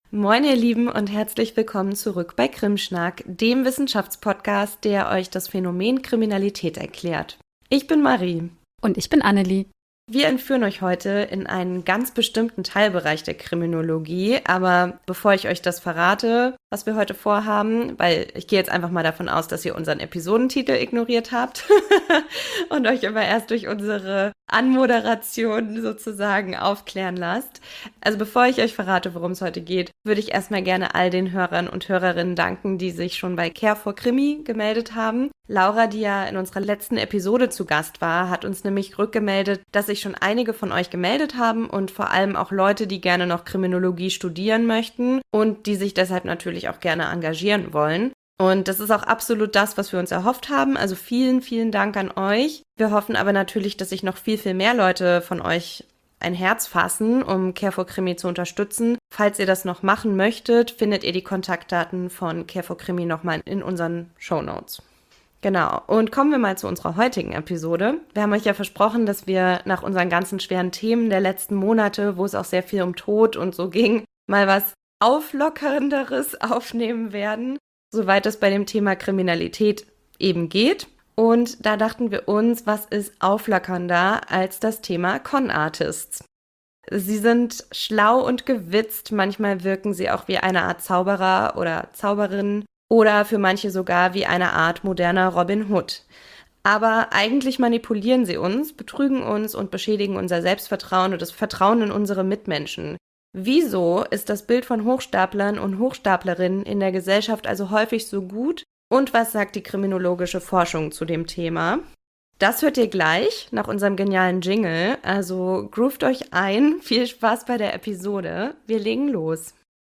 Moin ihr Lieben und herzlich willkommen zurück bei Krimschnack, dem Wissenschaftspodcast, der euch das Phänomen Kriminalität erklärt. Ich bin Marie. Und ich bin Annelie. Wir entführen euch heute in einen ganz bestimmten Teilbereich der Kriminologie, aber bevor ich euch das verrate, was wir heute vorhaben, weil ich gehe jetzt einfach mal davon aus, dass ihr unseren Episodentitel ignoriert habt und euch immer erst durch unsere Anmoderation sozusagen aufklären lasst. Also bevor ich euch verrate, worum es heute geht, würde ich erstmal gerne all den Hörern und Hörerinnen danken, die sich schon bei Care for Krimi gemeldet haben. Laura, die ja in unserer letzten Episode zu Gast war, hat uns nämlich rückgemeldet, dass sich schon einige von euch gemeldet haben und vor allem auch Leute, die gerne noch Kriminologie studieren möchten und die sich deshalb natürlich auch gerne engagieren wollen. Und das ist auch absolut das, was wir uns erhofft haben. Also vielen, vielen Dank an euch. Wir hoffen aber natürlich, dass sich noch viel, viel mehr Leute von euch ein Herz fassen, um Care for Krimi zu unterstützen. Falls ihr das noch machen möchtet, findet ihr die Kontaktdaten von Care for Krimi nochmal in unseren Shownotes. Genau, und kommen wir mal zu unserer heutigen Episode. Wir haben euch ja versprochen, dass wir nach unseren ganzen schweren Themen der letzten Monate, wo es auch sehr viel um Tod und so ging, mal was Auflockernderes aufnehmen werden, soweit es bei dem Thema Kriminalität eben geht. Und da dachten wir uns, was ist auflockernder als das Thema Con-Artists? Sie sind schlau und gewitzt, manchmal wirken sie auch wie eine Art Zauberer oder Zauberin, oder für manche sogar wie eine Art moderner Robin Hood. Aber eigentlich manipulieren sie uns, betrügen uns und beschädigen unser Selbstvertrauen und das Vertrauen in unsere Mitmenschen. Wieso ist das Bild von Hochstaplern und Hochstaplerinnen in der Gesellschaft also häufig so gut? Und was sagt die kriminologische Forschung zu dem Thema? Das hört ihr gleich nach unserem genialen Jingle. Also groovt euch ein. Viel Spaß bei der Episode. Wir legen los.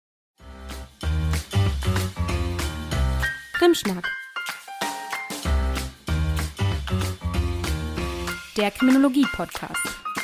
Krimschnack. Der Kriminologie-Podcast.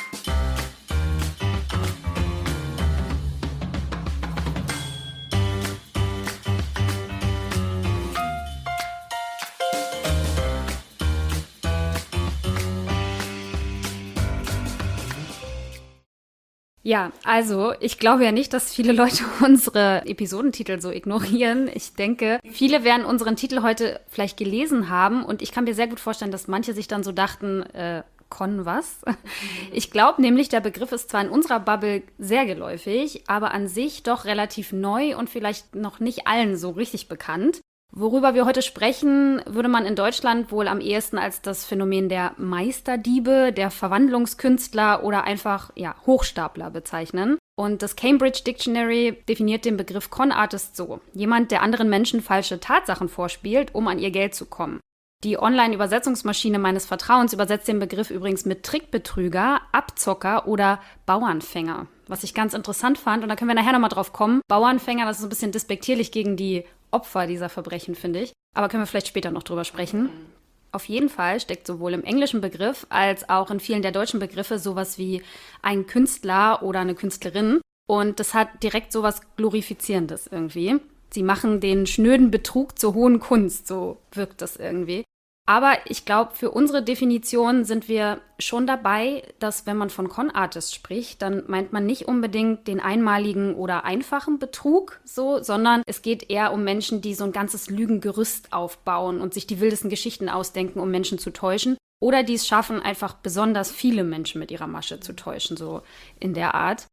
Ja, also ich glaube ja nicht, dass viele Leute unsere Episodentitel so ignorieren. Ich denke, viele werden unseren Titel heute vielleicht gelesen haben und ich kann mir sehr gut vorstellen, dass manche sich dann so dachten, Con was? Ich glaube nämlich, der Begriff ist zwar in unserer Bubble sehr geläufig, aber an sich doch relativ neu und vielleicht noch nicht allen so richtig bekannt. Worüber wir heute sprechen, würde man in Deutschland wohl am ehesten als das Phänomen der Meisterdiebe, der Verwandlungskünstler oder einfach Hochstapler bezeichnen. Und das Cambridge Dictionary definiert den Begriff Con-Artist so: Jemand, der anderen Menschen falsche Tatsachen vorspielt, um an ihr Geld zu kommen. Die Online-Übersetzungsmaschine meines Vertrauens übersetzt den Begriff übrigens mit Trickbetrüger, Abzocker oder Bauernfänger. Was ich ganz interessant fand, und da können wir nachher nochmal drauf kommen, Bauernfänger, das ist ein bisschen despektierlich gegen die Opfer dieser Verbrechen, finde ich. Aber können wir vielleicht später noch drüber sprechen. Auf jeden Fall steckt sowohl im englischen Begriff als auch in vielen der deutschen Begriffe sowas wie ein Künstler oder eine Künstlerin. Und das hat direkt sowas Glorifizierendes irgendwie. Sie machen den schnöden Betrug zur hohen Kunst, so wirkt das irgendwie. Aber ich glaube, für unsere Definition sind wir schon dabei, dass wenn man von Con-Artist spricht, dann meint man nicht unbedingt den einmaligen oder einfachen Betrug, so, sondern es geht eher um Menschen, die so ein ganzes Lügengerüst aufbauen und sich die wildesten Geschichten ausdenken, um Menschen zu täuschen. Oder die es schaffen, einfach besonders viele Menschen mit ihrer Masche zu täuschen, so in der Art.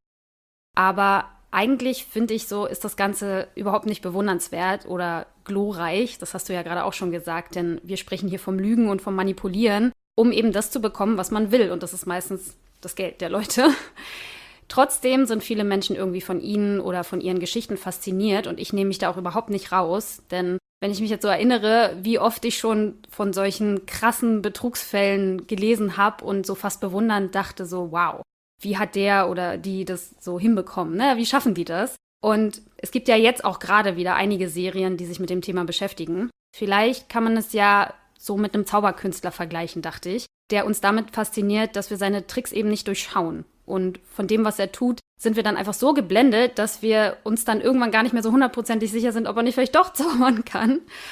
Aber eigentlich, finde ich, so ist das Ganze überhaupt nicht bewundernswert oder glorreich. Das hast du ja gerade auch schon gesagt, denn wir sprechen hier vom Lügen und vom Manipulieren, um eben das zu bekommen, was man will. Und das ist meistens das Geld der Leute. Trotzdem sind viele Menschen irgendwie von ihnen oder von ihren Geschichten fasziniert und ich nehme mich da auch überhaupt nicht raus, denn wenn ich mich jetzt so erinnere, wie oft ich schon von solchen krassen Betrugsfällen gelesen habe und so fast bewundernd dachte so, wow, wie hat der oder die das so hinbekommen, ne? Wie schaffen die das? Und es gibt ja jetzt auch gerade wieder einige Serien, die sich mit dem Thema beschäftigen. Vielleicht kann man es ja so mit einem Zauberkünstler vergleichen, dachte ich, der uns damit fasziniert, dass wir seine Tricks eben nicht durchschauen. Und von dem, was er tut, sind wir dann einfach so geblendet, dass wir uns dann irgendwann gar nicht mehr so hundertprozentig sicher sind, ob er nicht vielleicht doch zaubern kann.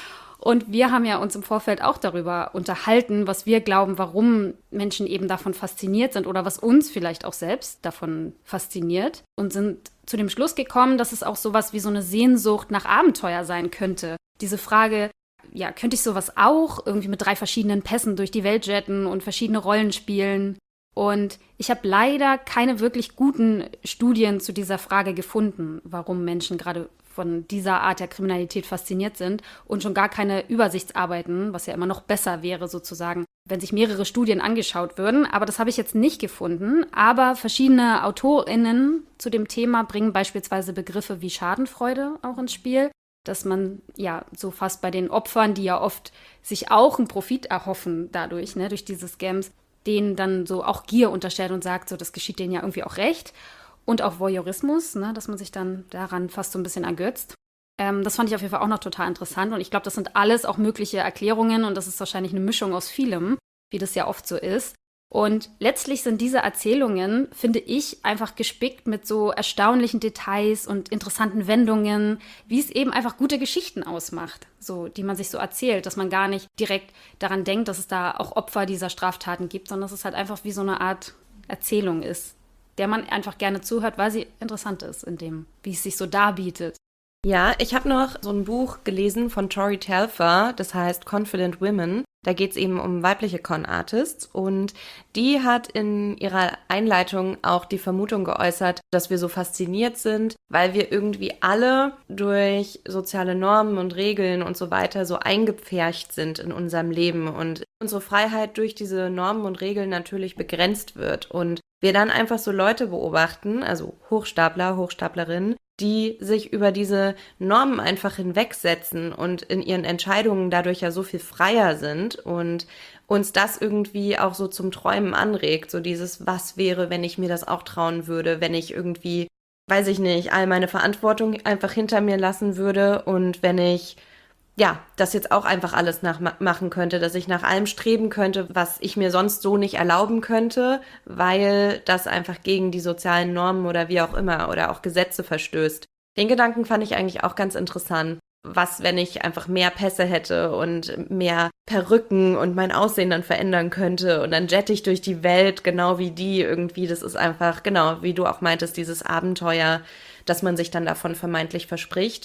Und wir haben ja uns im Vorfeld auch darüber unterhalten, was wir glauben, warum Menschen eben davon fasziniert sind oder was uns vielleicht auch selbst davon fasziniert und sind zu dem Schluss gekommen, dass es auch sowas wie so eine Sehnsucht nach Abenteuer sein könnte. Diese Frage, ja, könnte ich sowas auch irgendwie mit 3 verschiedenen Pässen durch die Welt jetten und verschiedene Rollen spielen? Und ich habe leider keine wirklich guten Studien zu dieser Frage gefunden, warum Menschen gerade von dieser Art der Kriminalität fasziniert sind und schon gar keine Übersichtsarbeiten, was ja immer noch besser wäre sozusagen, wenn sich mehrere Studien angeschaut würden. Aber das habe ich jetzt nicht gefunden. Aber verschiedene AutorInnen zu dem Thema bringen beispielsweise Begriffe wie Schadenfreude auch ins Spiel, dass man ja so fast bei den Opfern, die ja oft sich auch einen Profit erhoffen dadurch, ne, durch diese Scams, denen dann so auch Gier unterstellt und sagt, so das geschieht denen ja irgendwie auch recht. Und auch Voyeurismus, ne, dass man sich dann daran fast so ein bisschen ergötzt. Das fand ich auf jeden Fall auch noch total interessant. Und ich glaube, das sind alles auch mögliche Erklärungen und das ist wahrscheinlich eine Mischung aus vielem, wie das ja oft so ist. Und letztlich sind diese Erzählungen, finde ich, einfach gespickt mit so erstaunlichen Details und interessanten Wendungen, wie es eben einfach gute Geschichten ausmacht, so, die man sich so erzählt, dass man gar nicht direkt daran denkt, dass es da auch Opfer dieser Straftaten gibt, sondern dass es halt einfach wie so eine Art Erzählung ist, der man einfach gerne zuhört, weil sie interessant ist in dem, wie es sich so darbietet. Ja, ich habe noch so ein Buch gelesen von Tori Telfer, das heißt Confident Women. Da geht es eben um weibliche Con-Artists und die hat in ihrer Einleitung auch die Vermutung geäußert, dass wir so fasziniert sind, weil wir irgendwie alle durch soziale Normen und Regeln und so weiter so eingepfercht sind in unserem Leben und unsere Freiheit durch diese Normen und Regeln natürlich begrenzt wird und wir dann einfach so Leute beobachten, also Hochstapler, Hochstaplerinnen, die sich über diese Normen einfach hinwegsetzen und in ihren Entscheidungen dadurch ja so viel freier sind und uns das irgendwie auch so zum Träumen anregt, so dieses, was wäre, wenn ich mir das auch trauen würde, wenn ich irgendwie, weiß ich nicht, all meine Verantwortung einfach hinter mir lassen würde und wenn ich ja, das jetzt auch einfach alles nachmachen könnte, dass ich nach allem streben könnte, was ich mir sonst so nicht erlauben könnte, weil das einfach gegen die sozialen Normen oder wie auch immer oder auch Gesetze verstößt. Den Gedanken fand ich eigentlich auch ganz interessant. Was, wenn ich einfach mehr Pässe hätte und mehr Perücken und mein Aussehen dann verändern könnte und dann jette ich durch die Welt, genau wie die irgendwie. Das ist einfach, genau, wie du auch meintest, dieses Abenteuer, dass man sich dann davon vermeintlich verspricht.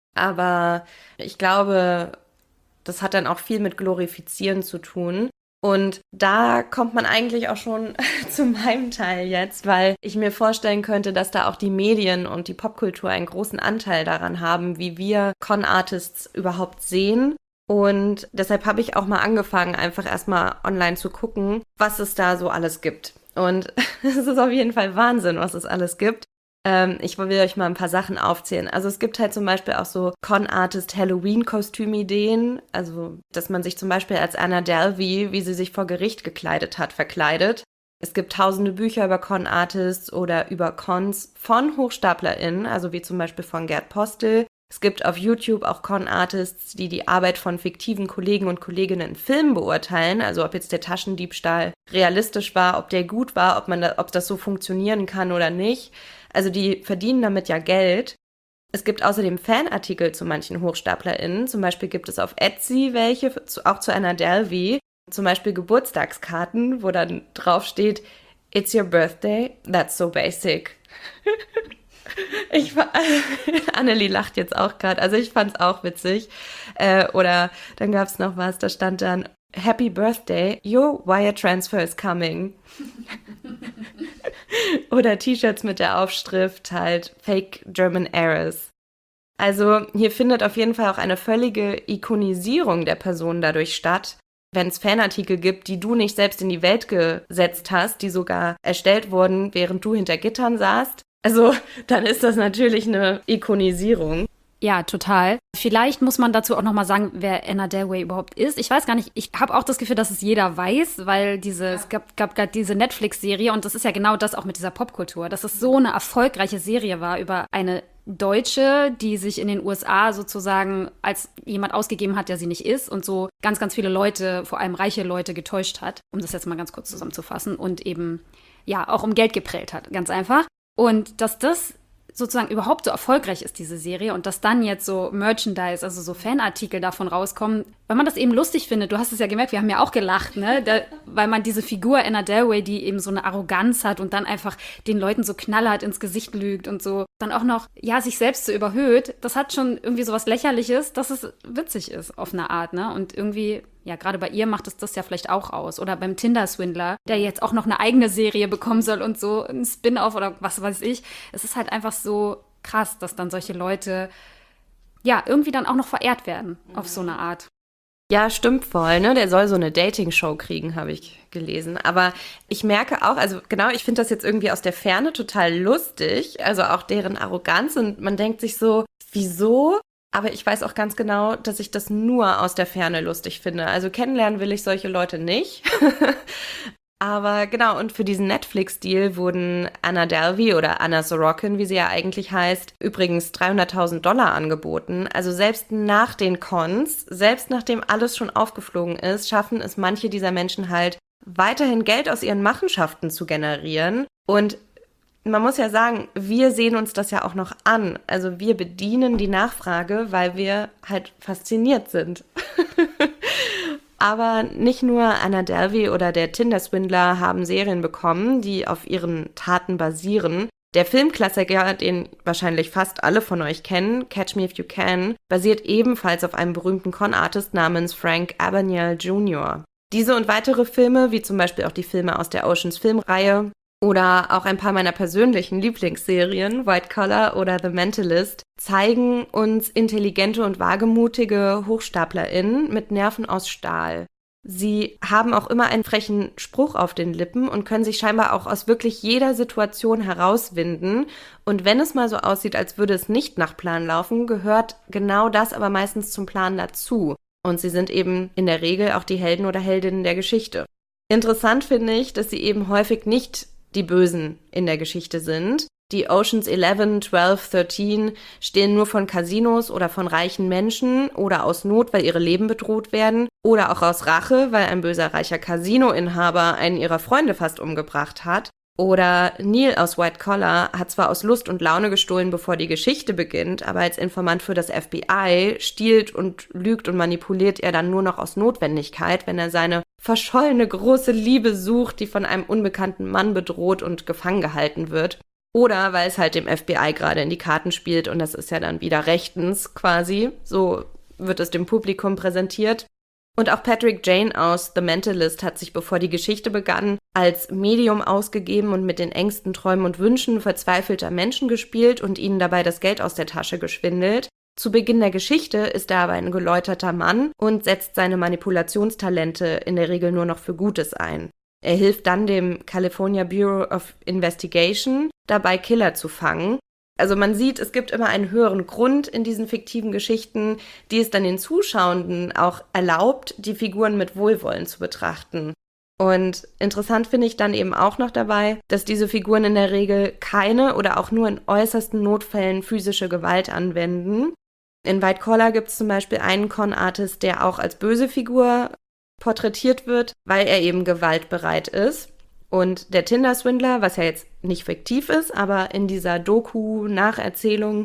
Aber ich glaube, das hat dann auch viel mit Glorifizieren zu tun. Und da kommt man eigentlich auch schon zu meinem Teil jetzt, weil ich mir vorstellen könnte, dass da auch die Medien und die Popkultur einen großen Anteil daran haben, wie wir Con-Artists überhaupt sehen. Und deshalb habe ich auch mal angefangen, einfach erstmal online zu gucken, was es da so alles gibt. Und es ist auf jeden Fall Wahnsinn, was es alles gibt. Ich will euch mal ein paar Sachen aufzählen. Also es gibt halt zum Beispiel auch so Con-Artist-Halloween-Kostümideen. Also, dass man sich zum Beispiel als Anna Delvey, wie sie sich vor Gericht gekleidet hat, verkleidet. Es gibt tausende Bücher über Con-Artists oder über Cons von HochstaplerInnen, also wie zum Beispiel von Gerd Postel. Es gibt auf YouTube auch Con-Artists, die die Arbeit von fiktiven Kollegen und Kolleginnen in Filmen beurteilen, also ob jetzt der Taschendiebstahl realistisch war, ob der gut war, ob das so funktionieren kann oder nicht. Also die verdienen damit ja Geld. Es gibt außerdem Fanartikel zu manchen HochstaplerInnen. Zum Beispiel gibt es auf Etsy welche, auch zu Anna Delvey. Zum Beispiel Geburtstagskarten, wo dann drauf steht, "It's your birthday, that's so basic." Annelie lacht jetzt auch gerade, also ich fand's auch witzig. Oder dann gab's noch was, da stand dann, "Happy birthday, your wire transfer is coming." Oder T-Shirts mit der Aufschrift halt Fake German Errors. Also hier findet auf jeden Fall auch eine völlige Ikonisierung der Person dadurch statt. Wenn es Fanartikel gibt, die du nicht selbst in die Welt gesetzt hast, die sogar erstellt wurden, während du hinter Gittern saßt, also dann ist das natürlich eine Ikonisierung. Ja, total. Vielleicht muss man dazu auch nochmal sagen, wer Anna Delvey überhaupt ist. Ich weiß gar nicht, ich habe auch das Gefühl, dass es jeder weiß, weil es gab gerade diese Netflix-Serie und das ist ja genau das auch mit dieser Popkultur, dass es so eine erfolgreiche Serie war über eine Deutsche, die sich in den USA sozusagen als jemand ausgegeben hat, der sie nicht ist und so ganz, ganz viele Leute, vor allem reiche Leute, getäuscht hat, um das jetzt mal ganz kurz zusammenzufassen und eben, ja, auch um Geld geprellt hat, ganz einfach. Und dass das sozusagen überhaupt so erfolgreich ist, diese Serie, und dass dann jetzt so Merchandise, also so Fanartikel davon rauskommen, weil man das eben lustig findet. Du hast es ja gemerkt, wir haben ja auch gelacht, ne? Weil man diese Figur Anna Delvey, die eben so eine Arroganz hat und dann einfach den Leuten so knallhart ins Gesicht lügt und so, dann auch noch, ja, sich selbst so überhöht, das hat schon irgendwie so was Lächerliches, dass es witzig ist auf eine Art, ne? Und irgendwie, ja, gerade bei ihr macht es das ja vielleicht auch aus. Oder beim Tinder-Swindler, der jetzt auch noch eine eigene Serie bekommen soll und so ein Spin-off oder was weiß ich. Es ist halt einfach so krass, dass dann solche Leute, ja, irgendwie dann auch noch verehrt werden auf so eine Art. Ja, stimmt voll, ne? Der soll so eine Dating-Show kriegen, habe ich gelesen. Aber ich merke auch, also genau, ich finde das jetzt irgendwie aus der Ferne total lustig. Also auch deren Arroganz. Und man denkt sich so, wieso? Aber ich weiß auch ganz genau, dass ich das nur aus der Ferne lustig finde. Also kennenlernen will ich solche Leute nicht. Aber genau, und für diesen Netflix-Deal wurden Anna Delvey oder Anna Sorokin, wie sie ja eigentlich heißt, übrigens $300.000 angeboten. Also selbst nach den Cons, selbst nachdem alles schon aufgeflogen ist, schaffen es manche dieser Menschen halt, weiterhin Geld aus ihren Machenschaften zu generieren. Und man muss ja sagen, wir sehen uns das ja auch noch an. Also wir bedienen die Nachfrage, weil wir halt fasziniert sind. Aber nicht nur Anna Delvey oder der Tinder-Swindler haben Serien bekommen, die auf ihren Taten basieren. Der Filmklassiker, den wahrscheinlich fast alle von euch kennen, Catch Me If You Can, basiert ebenfalls auf einem berühmten Con-Artist namens Frank Abagnale Jr. Diese und weitere Filme, wie zum Beispiel auch die Filme aus der Oceans-Filmreihe oder auch ein paar meiner persönlichen Lieblingsserien, White Collar oder The Mentalist, zeigen uns intelligente und wagemutige HochstaplerInnen mit Nerven aus Stahl. Sie haben auch immer einen frechen Spruch auf den Lippen und können sich scheinbar auch aus wirklich jeder Situation herauswinden. Und wenn es mal so aussieht, als würde es nicht nach Plan laufen, gehört genau das aber meistens zum Plan dazu. Und sie sind eben in der Regel auch die Helden oder Heldinnen der Geschichte. Interessant finde ich, dass sie eben häufig nicht die Bösen in der Geschichte sind. Die Oceans 11, 12, 13 stehlen nur von Casinos oder von reichen Menschen oder aus Not, weil ihre Leben bedroht werden oder auch aus Rache, weil ein böser reicher Casinoinhaber einen ihrer Freunde fast umgebracht hat. Oder Neil aus White Collar hat zwar aus Lust und Laune gestohlen, bevor die Geschichte beginnt, aber als Informant für das FBI stiehlt und lügt und manipuliert er dann nur noch aus Notwendigkeit, wenn er seine verschollene große Liebe sucht, die von einem unbekannten Mann bedroht und gefangen gehalten wird. Oder weil es halt dem FBI gerade in die Karten spielt und das ist ja dann wieder rechtens quasi, so wird es dem Publikum präsentiert. Und auch Patrick Jane aus The Mentalist hat sich, bevor die Geschichte begann, als Medium ausgegeben und mit den engsten Träumen und Wünschen verzweifelter Menschen gespielt und ihnen dabei das Geld aus der Tasche geschwindelt. Zu Beginn der Geschichte ist er aber ein geläuterter Mann und setzt seine Manipulationstalente in der Regel nur noch für Gutes ein. Er hilft dann dem California Bureau of Investigation dabei, Killer zu fangen. Also man sieht, es gibt immer einen höheren Grund in diesen fiktiven Geschichten, die es dann den Zuschauenden auch erlaubt, die Figuren mit Wohlwollen zu betrachten. Und interessant finde ich dann eben auch noch dabei, dass diese Figuren in der Regel keine oder auch nur in äußersten Notfällen physische Gewalt anwenden. In White Collar gibt es zum Beispiel einen Con-Artist, der auch als böse Figur porträtiert wird, weil er eben gewaltbereit ist. Und der Tinder-Swindler, was ja jetzt nicht fiktiv ist, aber in dieser Doku-Nacherzählung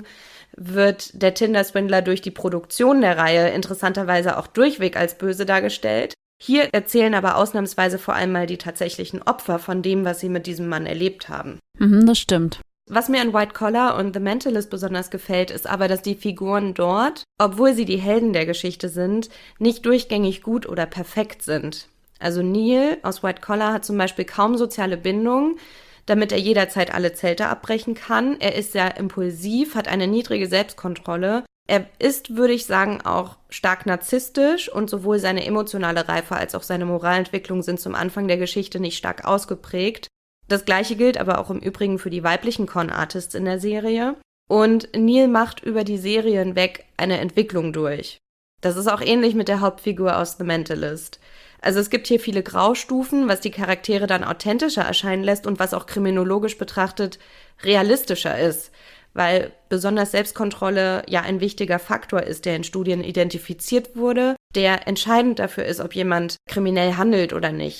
wird der Tinder-Swindler durch die Produktion der Reihe interessanterweise auch durchweg als böse dargestellt. Hier erzählen aber ausnahmsweise vor allem mal die tatsächlichen Opfer von dem, was sie mit diesem Mann erlebt haben. Das stimmt. Was mir an White Collar und The Mentalist besonders gefällt, ist aber, dass die Figuren dort, obwohl sie die Helden der Geschichte sind, nicht durchgängig gut oder perfekt sind. Also Neil aus White Collar hat zum Beispiel kaum soziale Bindungen, damit er jederzeit alle Zelte abbrechen kann. Er ist sehr impulsiv, hat eine niedrige Selbstkontrolle. Er ist, würde ich sagen, auch stark narzisstisch und sowohl seine emotionale Reife als auch seine Moralentwicklung sind zum Anfang der Geschichte nicht stark ausgeprägt. Das Gleiche gilt aber auch im Übrigen für die weiblichen Con-Artists in der Serie. Und Neil macht über die Serie hinweg eine Entwicklung durch. Das ist auch ähnlich mit der Hauptfigur aus The Mentalist. Also es gibt hier viele Graustufen, was die Charaktere dann authentischer erscheinen lässt und was auch kriminologisch betrachtet realistischer ist, weil besonders Selbstkontrolle ja ein wichtiger Faktor ist, der in Studien identifiziert wurde, der entscheidend dafür ist, ob jemand kriminell handelt oder nicht.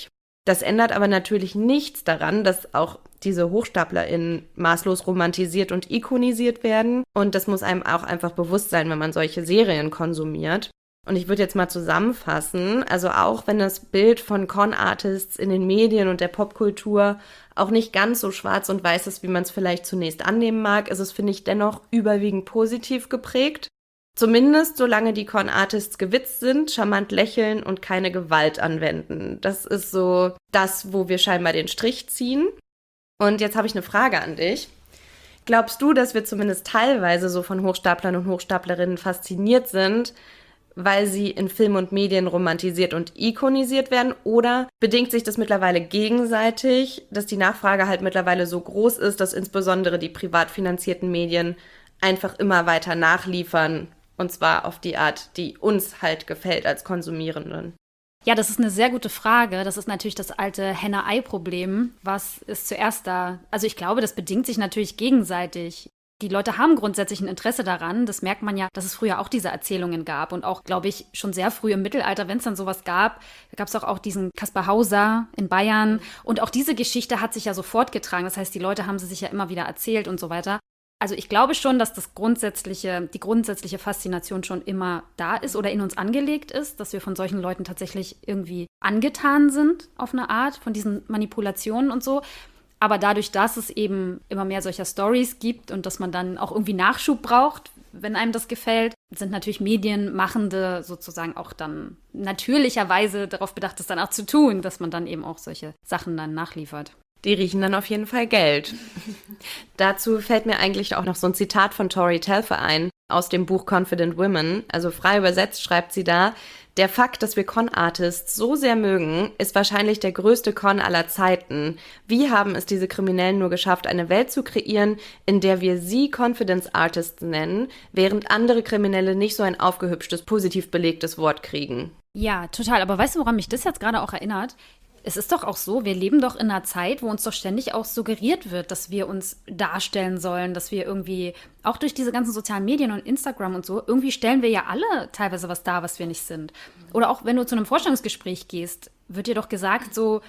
Das ändert aber natürlich nichts daran, dass auch diese HochstaplerInnen maßlos romantisiert und ikonisiert werden. Und das muss einem auch einfach bewusst sein, wenn man solche Serien konsumiert. Und ich würde jetzt mal zusammenfassen, also auch wenn das Bild von Con-Artists in den Medien und der Popkultur auch nicht ganz so schwarz und weiß ist, wie man es vielleicht zunächst annehmen mag, ist es, finde ich, dennoch überwiegend positiv geprägt. Zumindest solange die Con-Artists gewitzt sind, charmant lächeln und keine Gewalt anwenden. Das ist so das, wo wir scheinbar den Strich ziehen. Und jetzt habe ich eine Frage an dich. Glaubst du, dass wir zumindest teilweise so von Hochstaplern und Hochstaplerinnen fasziniert sind, weil sie in Film und Medien romantisiert und ikonisiert werden? Oder bedingt sich das mittlerweile gegenseitig, dass die Nachfrage halt mittlerweile so groß ist, dass insbesondere die privat finanzierten Medien einfach immer weiter nachliefern? Und zwar auf die Art, die uns halt gefällt als Konsumierenden. Ja, das ist eine sehr gute Frage. Das ist natürlich das alte Henne-Ei-Problem. Was ist zuerst da? Also ich glaube, das bedingt sich natürlich gegenseitig. Die Leute haben grundsätzlich ein Interesse daran. Das merkt man ja, dass es früher auch diese Erzählungen gab. Und auch, glaube ich, schon sehr früh im Mittelalter, wenn es dann sowas gab, da gab es auch diesen Kaspar Hauser in Bayern. Und auch diese Geschichte hat sich ja so fortgetragen. Das heißt, die Leute haben sie sich ja immer wieder erzählt und so weiter. Also ich glaube schon, dass die grundsätzliche Faszination schon immer da ist oder in uns angelegt ist, dass wir von solchen Leuten tatsächlich irgendwie angetan sind auf eine Art, von diesen Manipulationen und so. Aber dadurch, dass es eben immer mehr solcher Stories gibt und dass man dann auch irgendwie Nachschub braucht, wenn einem das gefällt, sind natürlich Medienmachende sozusagen auch dann natürlicherweise darauf bedacht, das dann auch zu tun, dass man dann eben auch solche Sachen dann nachliefert. Die riechen dann auf jeden Fall Geld. Dazu fällt mir eigentlich auch noch so ein Zitat von Tori Telfer ein, aus dem Buch Confident Women. Also frei übersetzt schreibt sie da: Der Fakt, dass wir Con-Artists so sehr mögen, ist wahrscheinlich der größte Con aller Zeiten. Wie haben es diese Kriminellen nur geschafft, eine Welt zu kreieren, in der wir sie Confidence Artists nennen, während andere Kriminelle nicht so ein aufgehübschtes, positiv belegtes Wort kriegen? Ja, total. Aber weißt du, woran mich das jetzt gerade auch erinnert? Es ist doch auch so, wir leben doch in einer Zeit, wo uns doch ständig auch suggeriert wird, dass wir uns darstellen sollen, dass wir irgendwie, auch durch diese ganzen sozialen Medien und Instagram und so, irgendwie stellen wir ja alle teilweise was dar, was wir nicht sind. Oder auch wenn du zu einem Vorstellungsgespräch gehst, wird dir doch gesagt so,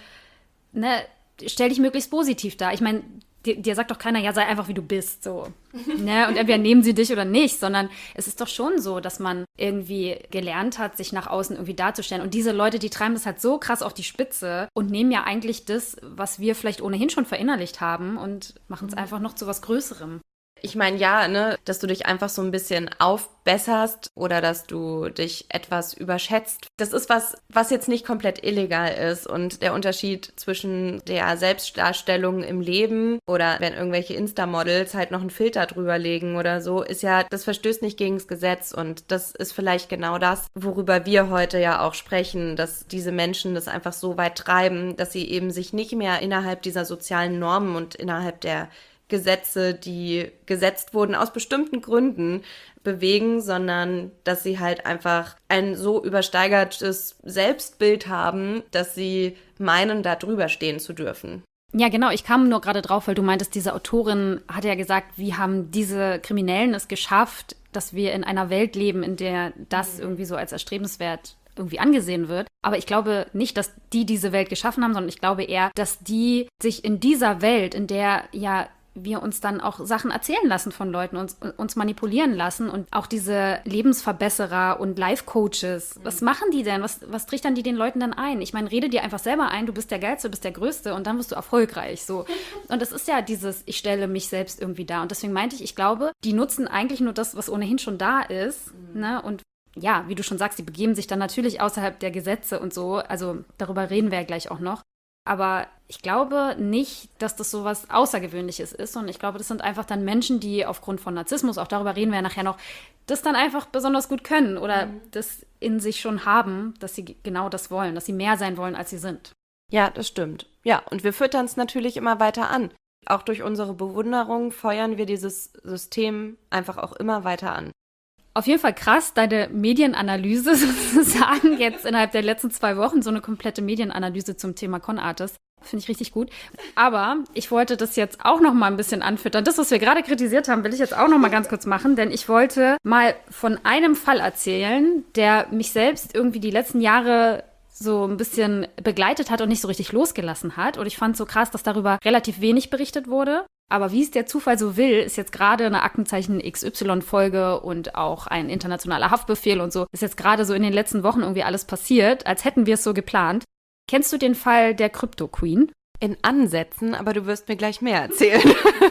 ne, stell dich möglichst positiv dar. Ich meine, dir sagt doch keiner, ja, sei einfach wie du bist, so. Ne? Und entweder nehmen sie dich oder nicht, sondern es ist doch schon so, dass man irgendwie gelernt hat, sich nach außen irgendwie darzustellen. Und diese Leute, die treiben das halt so krass auf die Spitze und nehmen ja eigentlich das, was wir vielleicht ohnehin schon verinnerlicht haben und machen es einfach noch zu was Größerem. Ich meine, ja, ne, dass du dich einfach so ein bisschen aufbesserst oder dass du dich etwas überschätzt. Das ist was jetzt nicht komplett illegal ist. Und der Unterschied zwischen der Selbstdarstellung im Leben oder wenn irgendwelche Insta-Models halt noch einen Filter drüber legen oder so, ist ja, das verstößt nicht gegen das Gesetz. Und das ist vielleicht genau das, worüber wir heute ja auch sprechen, dass diese Menschen das einfach so weit treiben, dass sie eben sich nicht mehr innerhalb dieser sozialen Normen und innerhalb der Gesetze, die gesetzt wurden, aus bestimmten Gründen bewegen, sondern dass sie halt einfach ein so übersteigertes Selbstbild haben, dass sie meinen, da drüber stehen zu dürfen. Ja, genau. Ich kam nur gerade drauf, weil du meintest, diese Autorin hat ja gesagt, wie haben diese Kriminellen es geschafft, dass wir in einer Welt leben, in der das irgendwie so als erstrebenswert irgendwie angesehen wird. Aber ich glaube nicht, dass die diese Welt geschaffen haben, sondern ich glaube eher, dass die sich in dieser Welt, in der ja wir uns dann auch Sachen erzählen lassen von Leuten, uns manipulieren lassen und auch diese Lebensverbesserer und Life-Coaches, was machen die denn? Was trichtern die den Leuten dann ein? Ich meine, rede dir einfach selber ein, du bist der Geilste, du bist der Größte und dann wirst du erfolgreich. So. Und das ist ja dieses, ich stelle mich selbst irgendwie dar. Und deswegen meinte ich glaube, die nutzen eigentlich nur das, was ohnehin schon da ist, ne? Und ja, wie du schon sagst, die begeben sich dann natürlich außerhalb der Gesetze und so. Also darüber reden wir ja gleich auch noch. Aber ich glaube nicht, dass das so was Außergewöhnliches ist. Und ich glaube, das sind einfach dann Menschen, die aufgrund von Narzissmus, auch darüber reden wir ja nachher noch, das dann einfach besonders gut können oder das in sich schon haben, dass sie genau das wollen, dass sie mehr sein wollen, als sie sind. Ja, das stimmt. Ja, und wir füttern es natürlich immer weiter an. Auch durch unsere Bewunderung feuern wir dieses System einfach auch immer weiter an. Auf jeden Fall krass, deine Medienanalyse sozusagen, jetzt innerhalb der letzten 2 Wochen so eine komplette Medienanalyse zum Thema Con-Artist. Finde ich richtig gut. Aber ich wollte das jetzt auch noch mal ein bisschen anfüttern. Das, was wir gerade kritisiert haben, will ich jetzt auch noch mal ganz kurz machen, denn ich wollte mal von einem Fall erzählen, der mich selbst irgendwie die letzten Jahre so ein bisschen begleitet hat und nicht so richtig losgelassen hat. Und ich fand es so krass, dass darüber relativ wenig berichtet wurde. Aber wie es der Zufall so will, ist jetzt gerade eine Aktenzeichen XY-Folge und auch ein internationaler Haftbefehl und so. Ist jetzt gerade so in den letzten Wochen irgendwie alles passiert, als hätten wir es so geplant. Kennst du den Fall der Crypto Queen? In Ansätzen, aber du wirst mir gleich mehr erzählen.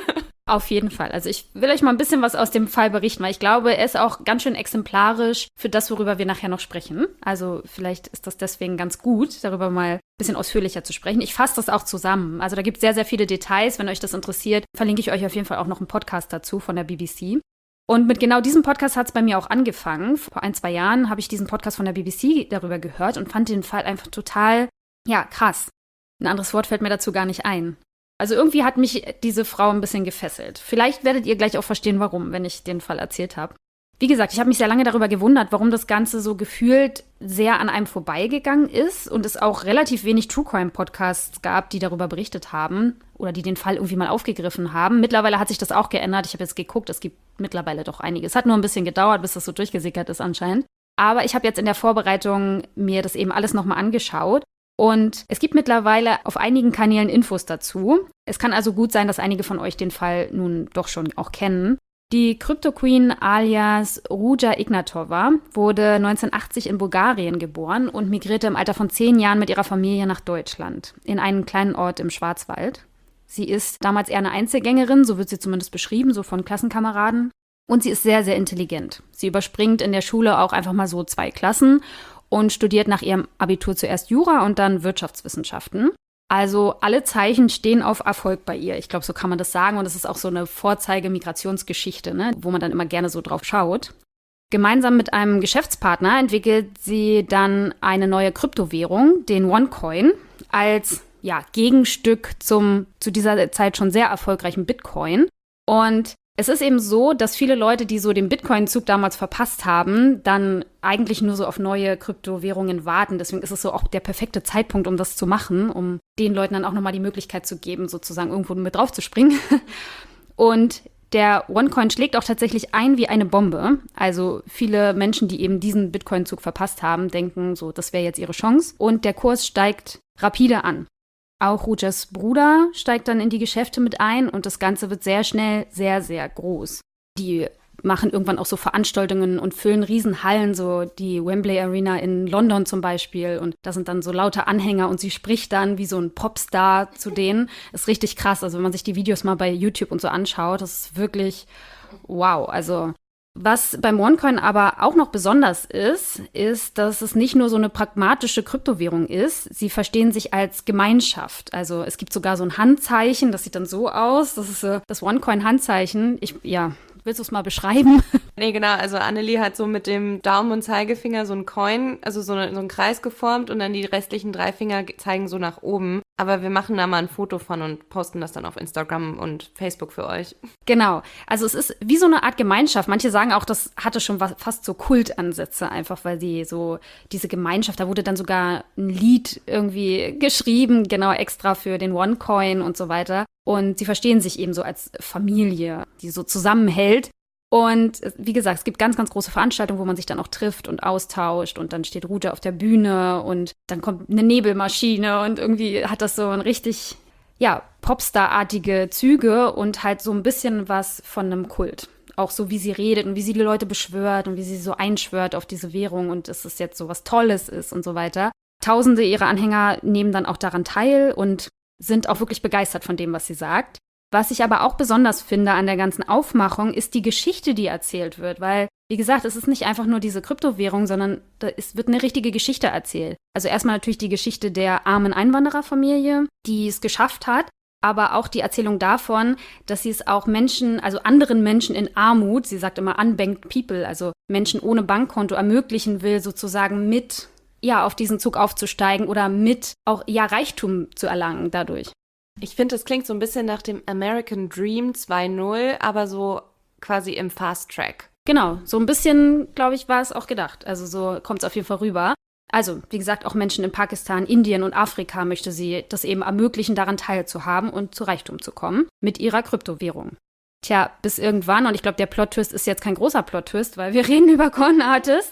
Auf jeden Fall. Also ich will euch mal ein bisschen was aus dem Fall berichten, weil ich glaube, er ist auch ganz schön exemplarisch für das, worüber wir nachher noch sprechen. Also vielleicht ist das deswegen ganz gut, darüber mal ein bisschen ausführlicher zu sprechen. Ich fasse das auch zusammen. Also da gibt es sehr, sehr viele Details. Wenn euch das interessiert, verlinke ich euch auf jeden Fall auch noch einen Podcast dazu von der BBC. Und mit genau diesem Podcast hat es bei mir auch angefangen. Vor 1-2 Jahren habe ich diesen Podcast von der BBC darüber gehört und fand den Fall einfach total, ja, krass. Ein anderes Wort fällt mir dazu gar nicht ein. Also irgendwie hat mich diese Frau ein bisschen gefesselt. Vielleicht werdet ihr gleich auch verstehen, warum, wenn ich den Fall erzählt habe. Wie gesagt, ich habe mich sehr lange darüber gewundert, warum das Ganze so gefühlt sehr an einem vorbeigegangen ist und es auch relativ wenig True-Crime-Podcasts gab, die darüber berichtet haben oder die den Fall irgendwie mal aufgegriffen haben. Mittlerweile hat sich das auch geändert. Ich habe jetzt geguckt, es gibt mittlerweile doch einige. Es hat nur ein bisschen gedauert, bis das so durchgesickert ist anscheinend. Aber ich habe jetzt in der Vorbereitung mir das eben alles nochmal angeschaut. Und es gibt mittlerweile auf einigen Kanälen Infos dazu. Es kann also gut sein, dass einige von euch den Fall nun doch schon auch kennen. Die Crypto Queen alias Ruja Ignatova wurde 1980 in Bulgarien geboren und migrierte im Alter von 10 Jahren mit ihrer Familie nach Deutschland, in einen kleinen Ort im Schwarzwald. Sie ist damals eher eine Einzelgängerin, so wird sie zumindest beschrieben, so von Klassenkameraden. Und sie ist sehr, sehr intelligent. Sie überspringt in der Schule auch einfach mal so 2 Klassen und studiert nach ihrem Abitur zuerst Jura und dann Wirtschaftswissenschaften. Also alle Zeichen stehen auf Erfolg bei ihr. Ich glaube, so kann man das sagen. Und es ist auch so eine Vorzeige-Migrationsgeschichte, ne, wo man dann immer gerne so drauf schaut. Gemeinsam mit einem Geschäftspartner entwickelt sie dann eine neue Kryptowährung, den OneCoin, als Gegenstück zu dieser Zeit schon sehr erfolgreichen Bitcoin. Und es ist eben so, dass viele Leute, die so den Bitcoin-Zug damals verpasst haben, dann eigentlich nur so auf neue Kryptowährungen warten. Deswegen ist es so auch der perfekte Zeitpunkt, um das zu machen, um den Leuten dann auch nochmal die Möglichkeit zu geben, sozusagen irgendwo mit drauf zu springen. Und der OneCoin schlägt auch tatsächlich ein wie eine Bombe. Also viele Menschen, die eben diesen Bitcoin-Zug verpasst haben, denken so, das wäre jetzt ihre Chance. Und der Kurs steigt rapide an. Auch Rujas Bruder steigt dann in die Geschäfte mit ein und das Ganze wird sehr schnell sehr, sehr groß. Die machen irgendwann auch so Veranstaltungen und füllen Riesenhallen, so die Wembley Arena in London zum Beispiel. Und da sind dann so lauter Anhänger und sie spricht dann wie so ein Popstar zu denen. Ist richtig krass. Also wenn man sich die Videos mal bei YouTube und so anschaut, das ist wirklich wow. Also was beim OneCoin aber auch noch besonders ist, dass es nicht nur so eine pragmatische Kryptowährung ist. Sie verstehen sich als Gemeinschaft. Also es gibt sogar so ein Handzeichen, das sieht dann so aus. Das ist das OneCoin-Handzeichen. Willst du es mal beschreiben? Nee, genau. Also Annelie hat so mit dem Daumen und Zeigefinger so ein Coin, also so einen Kreis geformt und dann die restlichen 3 Finger zeigen so nach oben. Aber wir machen da mal ein Foto von und posten das dann auf Instagram und Facebook für euch. Genau. Also es ist wie so eine Art Gemeinschaft. Manche sagen auch, das hatte schon fast so Kultansätze, einfach weil sie so diese Gemeinschaft, da wurde dann sogar ein Lied irgendwie geschrieben, genau extra für den OneCoin und so weiter. Und sie verstehen sich eben so als Familie, die so zusammenhält. Und wie gesagt, es gibt ganz, ganz große Veranstaltungen, wo man sich dann auch trifft und austauscht. Und dann steht Ruja auf der Bühne und dann kommt eine Nebelmaschine und irgendwie hat das so ein richtig, Popstar-artige Züge und halt so ein bisschen was von einem Kult. Auch so, wie sie redet und wie sie die Leute beschwört und wie sie so einschwört auf diese Währung und dass es jetzt so was Tolles ist und so weiter. Tausende ihrer Anhänger nehmen dann auch daran teil und sind auch wirklich begeistert von dem, was sie sagt. Was ich aber auch besonders finde an der ganzen Aufmachung, ist die Geschichte, die erzählt wird. Weil, wie gesagt, es ist nicht einfach nur diese Kryptowährung, sondern es wird eine richtige Geschichte erzählt. Also erstmal natürlich die Geschichte der armen Einwandererfamilie, die es geschafft hat. Aber auch die Erzählung davon, dass sie es auch Menschen, also anderen Menschen in Armut, sie sagt immer unbanked people, also Menschen ohne Bankkonto ermöglichen will, sozusagen mit auf diesen Zug aufzusteigen oder mit auch Reichtum zu erlangen dadurch. Ich finde, das klingt so ein bisschen nach dem American Dream 2.0, aber so quasi im Fast Track. Genau, so ein bisschen, glaube ich, war es auch gedacht. Also so kommt es auf jeden Fall rüber. Also, wie gesagt, auch Menschen in Pakistan, Indien und Afrika möchte sie das eben ermöglichen, daran teilzuhaben und zu Reichtum zu kommen mit ihrer Kryptowährung. Tja, bis irgendwann, und ich glaube, der Plot-Twist ist jetzt kein großer Plot-Twist, weil wir reden über Con-Artists.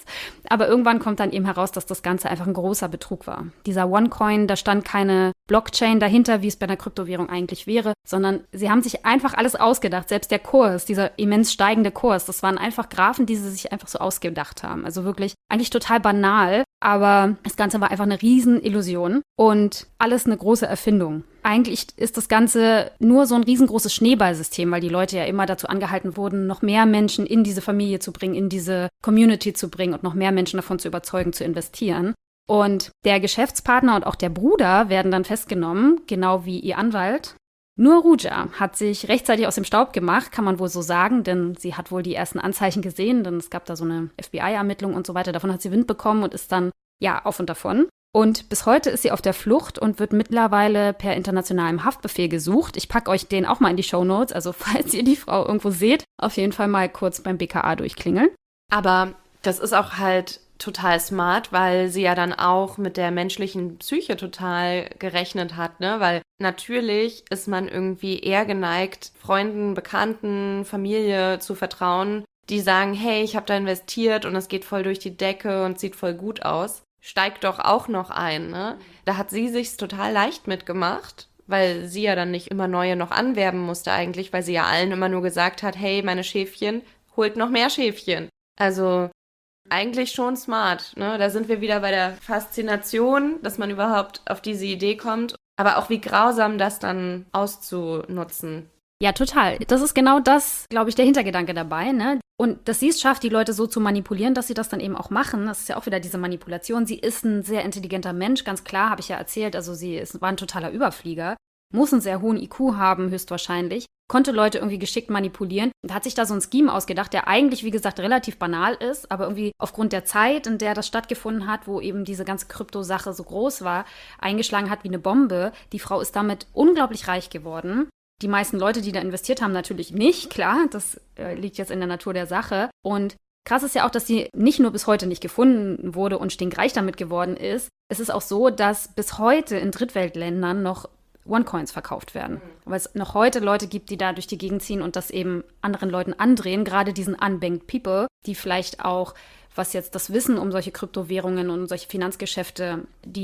Aber irgendwann kommt dann eben heraus, dass das Ganze einfach ein großer Betrug war. Dieser OneCoin, da stand keine Blockchain dahinter, wie es bei einer Kryptowährung eigentlich wäre, sondern sie haben sich einfach alles ausgedacht. Selbst der Kurs, dieser immens steigende Kurs, das waren einfach Graphen, die sie sich einfach so ausgedacht haben. Also wirklich eigentlich total banal, aber das Ganze war einfach eine Riesenillusion und alles eine große Erfindung. Eigentlich ist das Ganze nur so ein riesengroßes Schneeballsystem, weil die Leute ja immer dazu angehalten wurden, noch mehr Menschen in diese Familie zu bringen, in diese Community zu bringen und noch mehr Menschen davon zu überzeugen, zu investieren. Und der Geschäftspartner und auch der Bruder werden dann festgenommen, genau wie ihr Anwalt. Nur Ruja hat sich rechtzeitig aus dem Staub gemacht, kann man wohl so sagen, denn sie hat wohl die ersten Anzeichen gesehen, denn es gab da so eine FBI-Ermittlung und so weiter. Davon hat sie Wind bekommen und ist dann, auf und davon. Und bis heute ist sie auf der Flucht und wird mittlerweile per internationalem Haftbefehl gesucht. Ich packe euch den auch mal in die Shownotes, also falls ihr die Frau irgendwo seht, auf jeden Fall mal kurz beim BKA durchklingeln. Aber das ist auch halt total smart, weil sie ja dann auch mit der menschlichen Psyche total gerechnet hat, ne? Weil natürlich ist man irgendwie eher geneigt, Freunden, Bekannten, Familie zu vertrauen, die sagen, hey, ich habe da investiert und es geht voll durch die Decke und sieht voll gut aus. Steigt doch auch noch ein, ne? Da hat sie sich's total leicht mitgemacht, weil sie ja dann nicht immer neue noch anwerben musste eigentlich, weil sie ja allen immer nur gesagt hat, hey, meine Schäfchen, holt noch mehr Schäfchen. Also eigentlich schon smart, ne? Da sind wir wieder bei der Faszination, dass man überhaupt auf diese Idee kommt, aber auch wie grausam das dann auszunutzen. Ja, total. Das ist genau das, glaube ich, der Hintergedanke dabei, ne? Und dass sie es schafft, die Leute so zu manipulieren, dass sie das dann eben auch machen. Das ist ja auch wieder diese Manipulation. Sie ist ein sehr intelligenter Mensch, ganz klar, habe ich ja erzählt. Also war ein totaler Überflieger, muss einen sehr hohen IQ haben, höchstwahrscheinlich, konnte Leute irgendwie geschickt manipulieren und hat sich da so ein Scheme ausgedacht, der eigentlich, wie gesagt, relativ banal ist, aber irgendwie aufgrund der Zeit, in der das stattgefunden hat, wo eben diese ganze Krypto-Sache so groß war, eingeschlagen hat wie eine Bombe. Die Frau ist damit unglaublich reich geworden. Die meisten Leute, die da investiert haben, natürlich nicht, klar, das liegt jetzt in der Natur der Sache. Und krass ist ja auch, dass sie nicht nur bis heute nicht gefunden wurde und stinkreich damit geworden ist. Es ist auch so, dass bis heute in Drittweltländern noch OneCoins verkauft werden. Weil es noch heute Leute gibt, die da durch die Gegend ziehen und das eben anderen Leuten andrehen, gerade diesen unbanked people, die vielleicht auch, was jetzt das Wissen um solche Kryptowährungen und solche Finanzgeschäfte,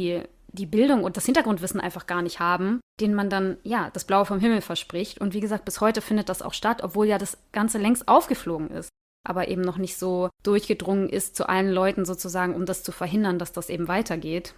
die Bildung und das Hintergrundwissen einfach gar nicht haben, denen man dann, das Blaue vom Himmel verspricht. Und wie gesagt, bis heute findet das auch statt, obwohl ja das Ganze längst aufgeflogen ist, aber eben noch nicht so durchgedrungen ist zu allen Leuten sozusagen, um das zu verhindern, dass das eben weitergeht.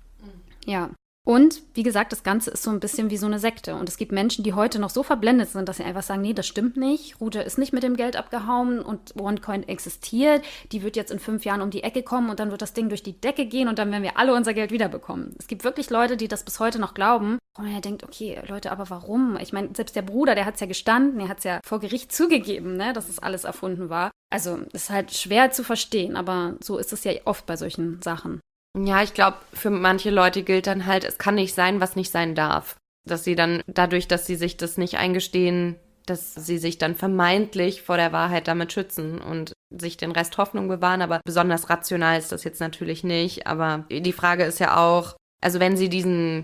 Ja. Und wie gesagt, das Ganze ist so ein bisschen wie so eine Sekte. Und es gibt Menschen, die heute noch so verblendet sind, dass sie einfach sagen, nee, das stimmt nicht. Ruja ist nicht mit dem Geld abgehauen und OneCoin existiert. Die wird jetzt in 5 Jahren um die Ecke kommen und dann wird das Ding durch die Decke gehen und dann werden wir alle unser Geld wiederbekommen. Es gibt wirklich Leute, die das bis heute noch glauben. Und man ja denkt, okay, Leute, aber warum? Ich meine, selbst der Bruder, der hat es ja gestanden, der hat es ja vor Gericht zugegeben, ne, dass es alles erfunden war. Also ist halt schwer zu verstehen, aber so ist es ja oft bei solchen Sachen. Ja, ich glaube, für manche Leute gilt dann halt, es kann nicht sein, was nicht sein darf. Dass sie dann, dadurch, dass sie sich das nicht eingestehen, dass sie sich dann vermeintlich vor der Wahrheit damit schützen und sich den Rest Hoffnung bewahren. Aber besonders rational ist das jetzt natürlich nicht. Aber die Frage ist ja auch, also wenn sie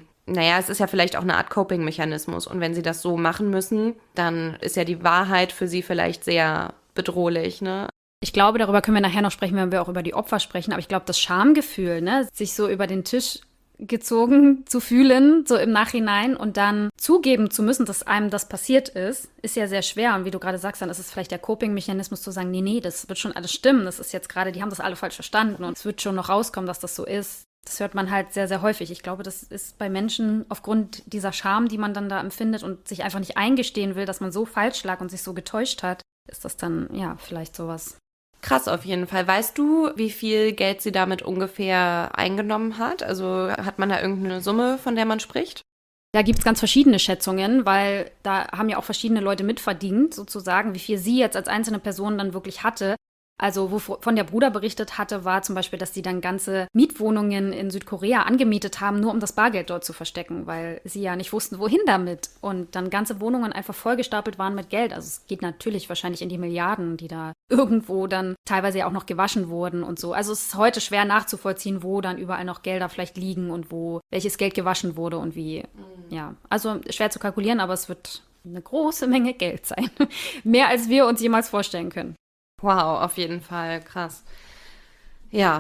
es ist ja vielleicht auch eine Art Coping-Mechanismus. Und wenn sie das so machen müssen, dann ist ja die Wahrheit für sie vielleicht sehr bedrohlich, ne? Ich glaube, darüber können wir nachher noch sprechen, wenn wir auch über die Opfer sprechen. Aber ich glaube, das Schamgefühl, ne, sich so über den Tisch gezogen zu fühlen, so im Nachhinein und dann zugeben zu müssen, dass einem das passiert ist ja sehr schwer. Und wie du gerade sagst, dann ist es vielleicht der Coping-Mechanismus zu sagen, nee, das wird schon alles stimmen. Das ist jetzt gerade, die haben das alle falsch verstanden und es wird schon noch rauskommen, dass das so ist. Das hört man halt sehr, sehr häufig. Ich glaube, das ist bei Menschen aufgrund dieser Scham, die man dann da empfindet und sich einfach nicht eingestehen will, dass man so falsch lag und sich so getäuscht hat, ist das dann, vielleicht sowas. Krass auf jeden Fall. Weißt du, wie viel Geld sie damit ungefähr eingenommen hat? Also hat man da irgendeine Summe, von der man spricht? Da gibt es ganz verschiedene Schätzungen, weil da haben ja auch verschiedene Leute mitverdient, sozusagen, wie viel sie jetzt als einzelne Person dann wirklich hatte. Also wovon der Bruder berichtet hatte, war zum Beispiel, dass sie dann ganze Mietwohnungen in Südkorea angemietet haben, nur um das Bargeld dort zu verstecken, weil sie ja nicht wussten, wohin damit. Und dann ganze Wohnungen einfach vollgestapelt waren mit Geld. Also es geht natürlich wahrscheinlich in die Milliarden, die da irgendwo dann teilweise ja auch noch gewaschen wurden und so. Also es ist heute schwer nachzuvollziehen, wo dann überall noch Gelder vielleicht liegen und wo welches Geld gewaschen wurde und wie. Ja, also schwer zu kalkulieren, aber es wird eine große Menge Geld sein. Mehr als wir uns jemals vorstellen können. Wow, auf jeden Fall, krass. Ja,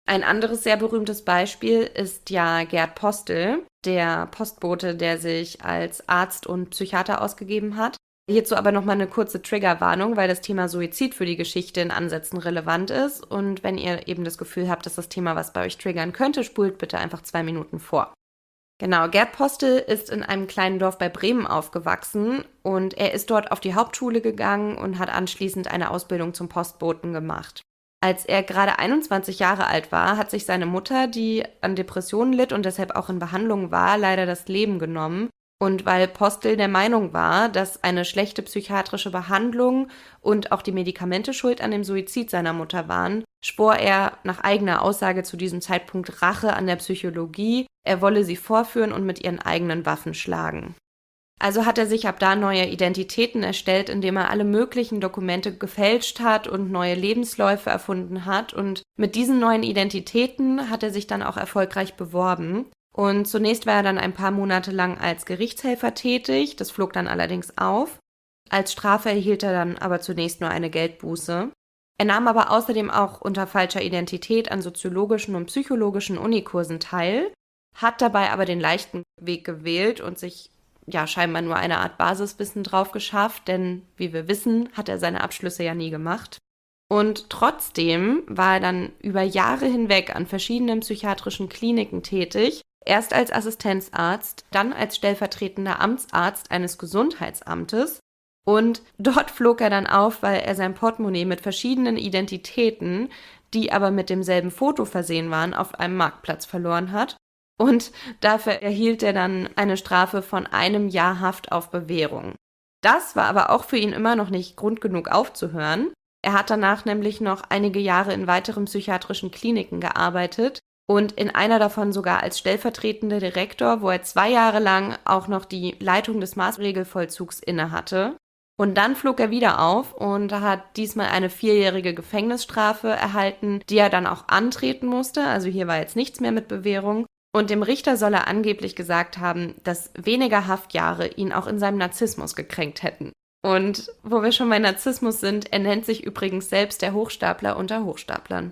Ein anderes sehr berühmtes Beispiel ist ja Gerd Postel, der Postbote, der sich als Arzt und Psychiater ausgegeben hat. Hierzu aber nochmal eine kurze Triggerwarnung, weil das Thema Suizid für die Geschichte in Ansätzen relevant ist. Und wenn ihr eben das Gefühl habt, dass das Thema was bei euch triggern könnte, spult bitte einfach 2 Minuten vor. Genau, Gerd Postel ist in einem kleinen Dorf bei Bremen aufgewachsen und er ist dort auf die Hauptschule gegangen und hat anschließend eine Ausbildung zum Postboten gemacht. Als er gerade 21 Jahre alt war, hat sich seine Mutter, die an Depressionen litt und deshalb auch in Behandlung war, leider das Leben genommen. Und weil Postel der Meinung war, dass eine schlechte psychiatrische Behandlung und auch die Medikamente schuld an dem Suizid seiner Mutter waren, schwor er nach eigener Aussage zu diesem Zeitpunkt Rache an der Psychologie, er wolle sie vorführen und mit ihren eigenen Waffen schlagen. Also hat er sich ab da neue Identitäten erstellt, indem er alle möglichen Dokumente gefälscht hat und neue Lebensläufe erfunden hat. Und mit diesen neuen Identitäten hat er sich dann auch erfolgreich beworben. Und zunächst war er dann ein paar Monate lang als Gerichtshelfer tätig, das flog dann allerdings auf. Als Strafe erhielt er dann aber zunächst nur eine Geldbuße. Er nahm aber außerdem auch unter falscher Identität an soziologischen und psychologischen Unikursen teil, hat dabei aber den leichten Weg gewählt und sich scheinbar nur eine Art Basiswissen drauf geschafft, denn wie wir wissen, hat er seine Abschlüsse ja nie gemacht. Und trotzdem war er dann über Jahre hinweg an verschiedenen psychiatrischen Kliniken tätig, erst als Assistenzarzt, dann als stellvertretender Amtsarzt eines Gesundheitsamtes. Und dort flog er dann auf, weil er sein Portemonnaie mit verschiedenen Identitäten, die aber mit demselben Foto versehen waren, auf einem Marktplatz verloren hat. Und dafür erhielt er dann eine Strafe von 1 Jahr Haft auf Bewährung. Das war aber auch für ihn immer noch nicht Grund genug aufzuhören. Er hat danach nämlich noch einige Jahre in weiteren psychiatrischen Kliniken gearbeitet und in einer davon sogar als stellvertretender Direktor, wo er 2 Jahre lang auch noch die Leitung des Maßregelvollzugs innehatte. Und dann flog er wieder auf und hat diesmal eine 4-jährige Gefängnisstrafe erhalten, die er dann auch antreten musste. Also hier war jetzt nichts mehr mit Bewährung. Und dem Richter soll er angeblich gesagt haben, dass weniger Haftjahre ihn auch in seinem Narzissmus gekränkt hätten. Und wo wir schon bei Narzissmus sind, er nennt sich übrigens selbst der Hochstapler unter Hochstaplern.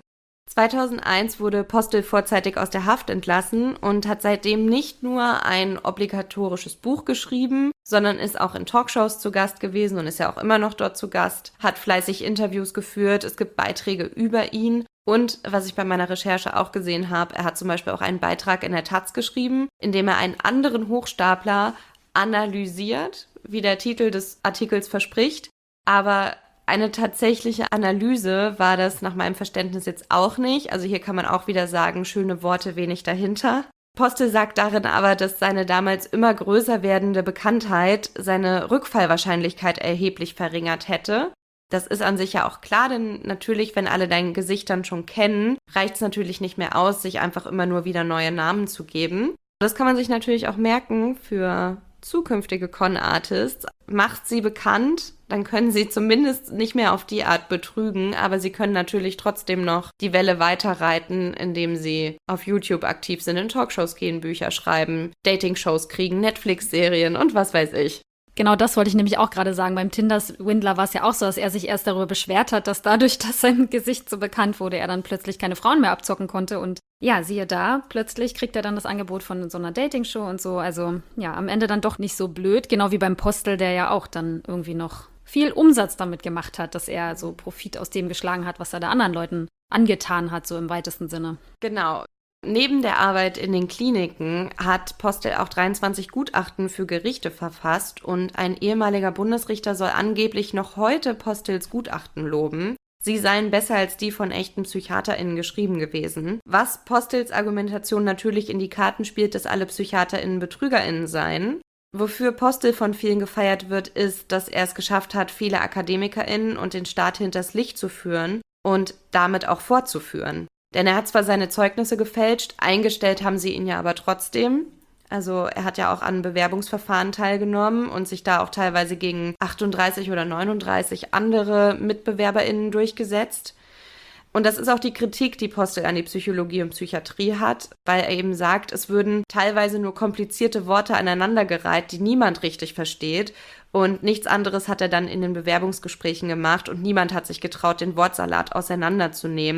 2001 wurde Postel vorzeitig aus der Haft entlassen und hat seitdem nicht nur ein obligatorisches Buch geschrieben, sondern ist auch in Talkshows zu Gast gewesen und ist ja auch immer noch dort zu Gast, hat fleißig Interviews geführt, es gibt Beiträge über ihn. Und was ich bei meiner Recherche auch gesehen habe, er hat zum Beispiel auch einen Beitrag in der Taz geschrieben, in dem er einen anderen Hochstapler analysiert, wie der Titel des Artikels verspricht. Aber eine tatsächliche Analyse war das nach meinem Verständnis jetzt auch nicht. Also hier kann man auch wieder sagen, schöne Worte, wenig dahinter. Postel sagt darin aber, dass seine damals immer größer werdende Bekanntheit seine Rückfallwahrscheinlichkeit erheblich verringert hätte. Das ist an sich ja auch klar, denn natürlich, wenn alle dein Gesicht dann schon kennen, reicht es natürlich nicht mehr aus, sich einfach immer nur wieder neue Namen zu geben. Das kann man sich natürlich auch merken für zukünftige Con-Artists. Macht sie bekannt, dann können sie zumindest nicht mehr auf die Art betrügen, aber sie können natürlich trotzdem noch die Welle weiterreiten, indem sie auf YouTube aktiv sind, in Talkshows gehen, Bücher schreiben, Dating-Shows kriegen, Netflix-Serien und was weiß ich. Genau, das wollte ich nämlich auch gerade sagen. Beim Tinder-Swindler war es ja auch so, dass er sich erst darüber beschwert hat, dass dadurch, dass sein Gesicht so bekannt wurde, er dann plötzlich keine Frauen mehr abzocken konnte. Und ja, siehe da, plötzlich kriegt er dann das Angebot von so einer Dating-Show und so. Also ja, am Ende dann doch nicht so blöd. Genau wie beim Postel, der ja auch dann irgendwie noch viel Umsatz damit gemacht hat, dass er so Profit aus dem geschlagen hat, was er da anderen Leuten angetan hat, so im weitesten Sinne. Genau. Neben der Arbeit in den Kliniken hat Postel auch 23 Gutachten für Gerichte verfasst und ein ehemaliger Bundesrichter soll angeblich noch heute Postels Gutachten loben. Sie seien besser als die von echten PsychiaterInnen geschrieben gewesen. Was Postels Argumentation natürlich in die Karten spielt, dass alle PsychiaterInnen BetrügerInnen seien. Wofür Postel von vielen gefeiert wird, ist, dass er es geschafft hat, viele AkademikerInnen und den Staat hinters Licht zu führen und damit auch fortzuführen. Denn er hat zwar seine Zeugnisse gefälscht, eingestellt haben sie ihn ja aber trotzdem. Also er hat ja auch an Bewerbungsverfahren teilgenommen und sich da auch teilweise gegen 38 oder 39 andere MitbewerberInnen durchgesetzt. Und das ist auch die Kritik, die Postel an die Psychologie und Psychiatrie hat, weil er eben sagt, es würden teilweise nur komplizierte Worte aneinandergereiht, die niemand richtig versteht. Und nichts anderes hat er dann in den Bewerbungsgesprächen gemacht und niemand hat sich getraut, den Wortsalat auseinanderzunehmen.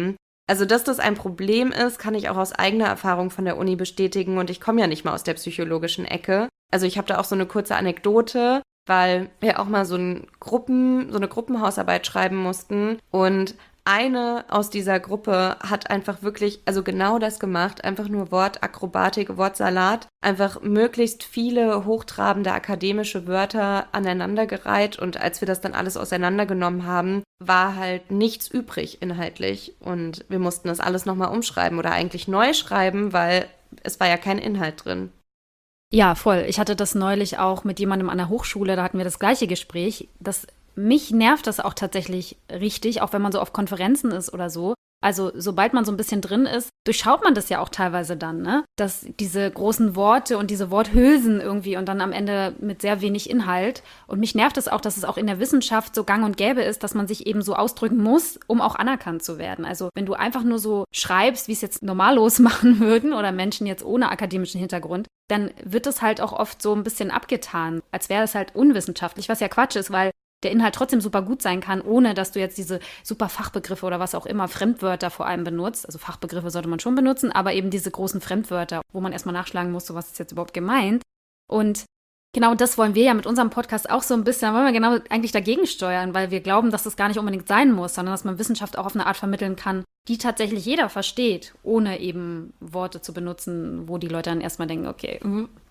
Also, dass das ein Problem ist, kann ich auch aus eigener Erfahrung von der Uni bestätigen und ich komme ja nicht mal aus der psychologischen Ecke. Also ich habe da auch so eine kurze Anekdote, weil wir auch mal so eine Gruppenhausarbeit schreiben mussten und eine aus dieser Gruppe hat einfach wirklich, also genau das gemacht, einfach nur Wortakrobatik, Wortsalat, einfach möglichst viele hochtrabende akademische Wörter aneinandergereiht und als wir das dann alles auseinandergenommen haben, war halt nichts übrig inhaltlich und wir mussten das alles nochmal umschreiben oder eigentlich neu schreiben, weil es war ja kein Inhalt drin. Ja, voll. Ich hatte das neulich auch mit jemandem an der Hochschule, da hatten wir das gleiche Gespräch. Mich nervt das auch tatsächlich richtig, auch wenn man so auf Konferenzen ist oder so. Also sobald man so ein bisschen drin ist, durchschaut man das ja auch teilweise dann, ne? Dass diese großen Worte und diese Worthülsen irgendwie und dann am Ende mit sehr wenig Inhalt. Und mich nervt es auch, dass es auch in der Wissenschaft so gang und gäbe ist, dass man sich eben so ausdrücken muss, um auch anerkannt zu werden. Also wenn du einfach nur so schreibst, wie es jetzt normallos machen würden oder Menschen jetzt ohne akademischen Hintergrund, dann wird das halt auch oft so ein bisschen abgetan, als wäre es halt unwissenschaftlich, was ja Quatsch ist, weil der Inhalt trotzdem super gut sein kann, ohne dass du jetzt diese super Fachbegriffe oder was auch immer, Fremdwörter vor allem benutzt. Also Fachbegriffe sollte man schon benutzen, aber eben diese großen Fremdwörter, wo man erstmal nachschlagen muss, so was ist jetzt überhaupt gemeint. Und genau das wollen wir ja mit unserem Podcast auch so ein bisschen, da wollen wir genau eigentlich dagegen steuern, weil wir glauben, dass das gar nicht unbedingt sein muss, sondern dass man Wissenschaft auch auf eine Art vermitteln kann, die tatsächlich jeder versteht, ohne eben Worte zu benutzen, wo die Leute dann erstmal denken, okay,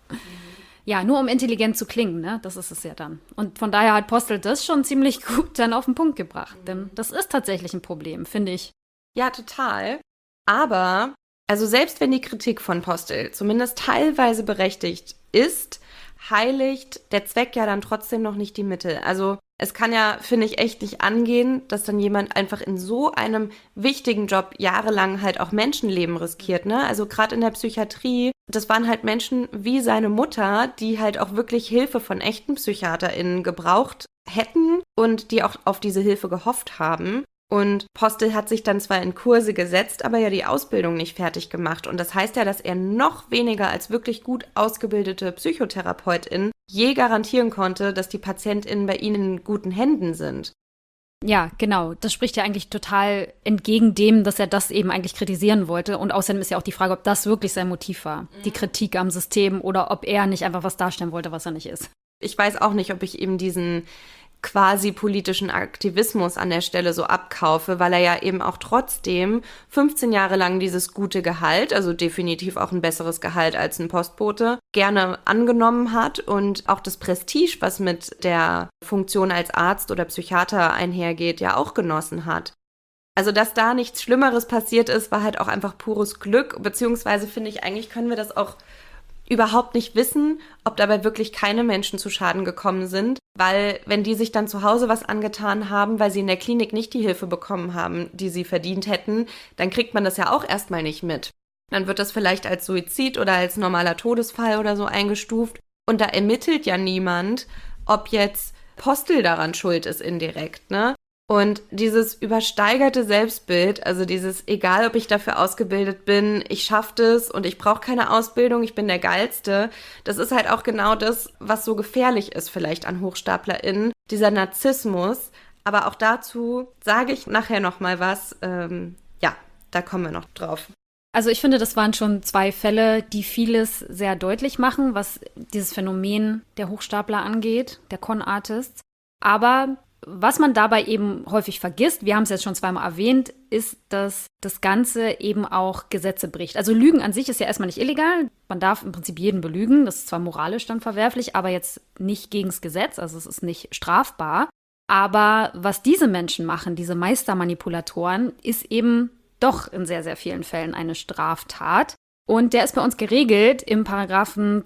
ja, nur um intelligent zu klingen, ne? Das ist es ja dann. Und von daher hat Postel das schon ziemlich gut dann auf den Punkt gebracht. Denn das ist tatsächlich ein Problem, finde ich. Ja, total. Aber, also selbst wenn die Kritik von Postel zumindest teilweise berechtigt ist, heiligt der Zweck ja dann trotzdem noch nicht die Mittel. Also es kann ja, finde ich, echt nicht angehen, dass dann jemand einfach in so einem wichtigen Job jahrelang halt auch Menschenleben riskiert, ne? Also gerade in der Psychiatrie, das waren halt Menschen wie seine Mutter, die halt auch wirklich Hilfe von echten PsychiaterInnen gebraucht hätten und die auch auf diese Hilfe gehofft haben. Und Postel hat sich dann zwar in Kurse gesetzt, aber ja die Ausbildung nicht fertig gemacht. Und das heißt ja, dass er noch weniger als wirklich gut ausgebildete Psychotherapeutin je garantieren konnte, dass die PatientInnen bei ihnen in guten Händen sind. Ja, genau. Das spricht ja eigentlich total entgegen dem, dass er das eben eigentlich kritisieren wollte. Und außerdem ist ja auch die Frage, ob das wirklich sein Motiv war, die Kritik am System, oder ob er nicht einfach was darstellen wollte, was er nicht ist. Ich weiß auch nicht, ob ich eben diesen quasi politischen Aktivismus an der Stelle so abkaufe, weil er ja eben auch trotzdem 15 Jahre lang dieses gute Gehalt, also definitiv auch ein besseres Gehalt als ein Postbote, gerne angenommen hat und auch das Prestige, was mit der Funktion als Arzt oder Psychiater einhergeht, ja auch genossen hat. Also, dass da nichts Schlimmeres passiert ist, war halt auch einfach pures Glück, beziehungsweise finde ich, eigentlich können wir das auch überhaupt nicht wissen, ob dabei wirklich keine Menschen zu Schaden gekommen sind, weil wenn die sich dann zu Hause was angetan haben, weil sie in der Klinik nicht die Hilfe bekommen haben, die sie verdient hätten, dann kriegt man das ja auch erstmal nicht mit. Dann wird das vielleicht als Suizid oder als normaler Todesfall oder so eingestuft und da ermittelt ja niemand, ob jetzt Postel daran schuld ist indirekt, ne? Und dieses übersteigerte Selbstbild, also dieses, egal ob ich dafür ausgebildet bin, ich schaffe das und ich brauche keine Ausbildung, ich bin der Geilste, das ist halt auch genau das, was so gefährlich ist vielleicht an HochstaplerInnen, dieser Narzissmus. Aber auch dazu sage ich nachher noch mal was. Ja, da kommen wir noch drauf. Also ich finde, das waren schon 2 Fälle, die vieles sehr deutlich machen, was dieses Phänomen der Hochstapler angeht, der Con-Artists. Aber was man dabei eben häufig vergisst, wir haben es jetzt schon 2-mal erwähnt, ist, dass das Ganze eben auch Gesetze bricht. Also Lügen an sich ist ja erstmal nicht illegal. Man darf im Prinzip jeden belügen. Das ist zwar moralisch dann verwerflich, aber jetzt nicht gegens Gesetz. Also es ist nicht strafbar. Aber was diese Menschen machen, diese Meistermanipulatoren, ist eben doch in sehr, sehr vielen Fällen eine Straftat. Und der ist bei uns geregelt im Paragraphen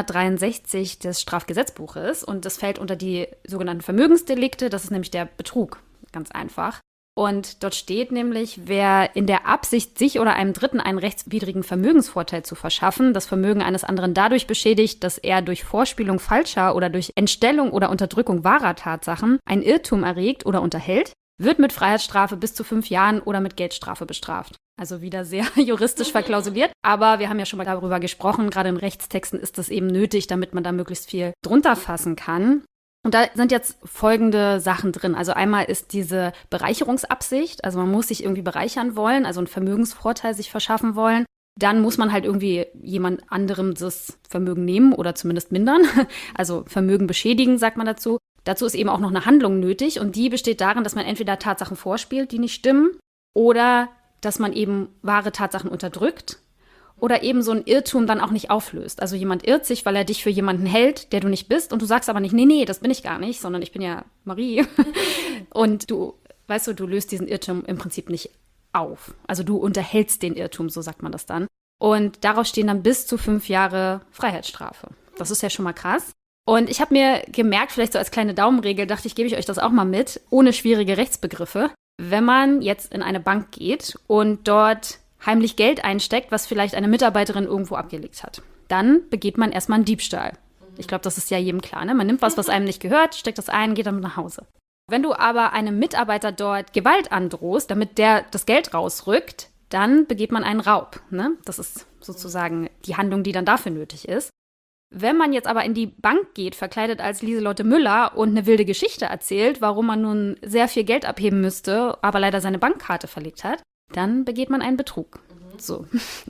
263 des Strafgesetzbuches. Und das fällt unter die sogenannten Vermögensdelikte. Das ist nämlich der Betrug, ganz einfach. Und dort steht nämlich, wer in der Absicht, sich oder einem Dritten einen rechtswidrigen Vermögensvorteil zu verschaffen, das Vermögen eines anderen dadurch beschädigt, dass er durch Vorspielung falscher oder durch Entstellung oder Unterdrückung wahrer Tatsachen ein Irrtum erregt oder unterhält, wird mit Freiheitsstrafe bis zu 5 Jahren oder mit Geldstrafe bestraft. Also wieder sehr juristisch verklausuliert. Aber wir haben ja schon mal darüber gesprochen, gerade in Rechtstexten ist das eben nötig, damit man da möglichst viel drunter fassen kann. Und da sind jetzt folgende Sachen drin. Also einmal ist diese Bereicherungsabsicht, also man muss sich irgendwie bereichern wollen, also einen Vermögensvorteil sich verschaffen wollen. Dann muss man halt irgendwie jemand anderem das Vermögen nehmen oder zumindest mindern. Also Vermögen beschädigen, sagt man dazu. Dazu ist eben auch noch eine Handlung nötig und die besteht darin, dass man entweder Tatsachen vorspielt, die nicht stimmen, oder dass man eben wahre Tatsachen unterdrückt oder eben so ein Irrtum dann auch nicht auflöst. Also jemand irrt sich, weil er dich für jemanden hält, der du nicht bist und du sagst aber nicht, nee, das bin ich gar nicht, sondern ich bin ja Marie. Und du löst diesen Irrtum im Prinzip nicht auf. Also du unterhältst den Irrtum, so sagt man das dann. Und darauf stehen dann bis zu 5 Jahre Freiheitsstrafe. Das ist ja schon mal krass. Und ich habe mir gemerkt, vielleicht so als kleine Daumenregel, dachte ich, gebe ich euch das auch mal mit, ohne schwierige Rechtsbegriffe. Wenn man jetzt in eine Bank geht und dort heimlich Geld einsteckt, was vielleicht eine Mitarbeiterin irgendwo abgelegt hat, dann begeht man erstmal einen Diebstahl. Ich glaube, das ist ja jedem klar, ne? Man nimmt was einem nicht gehört, steckt das ein, geht damit nach Hause. Wenn du aber einem Mitarbeiter dort Gewalt androhst, damit der das Geld rausrückt, dann begeht man einen Raub, ne? Das ist sozusagen die Handlung, die dann dafür nötig ist. Wenn man jetzt aber in die Bank geht, verkleidet als Lieselotte Müller und eine wilde Geschichte erzählt, warum man nun sehr viel Geld abheben müsste, aber leider seine Bankkarte verlegt hat, dann begeht man einen Betrug. So.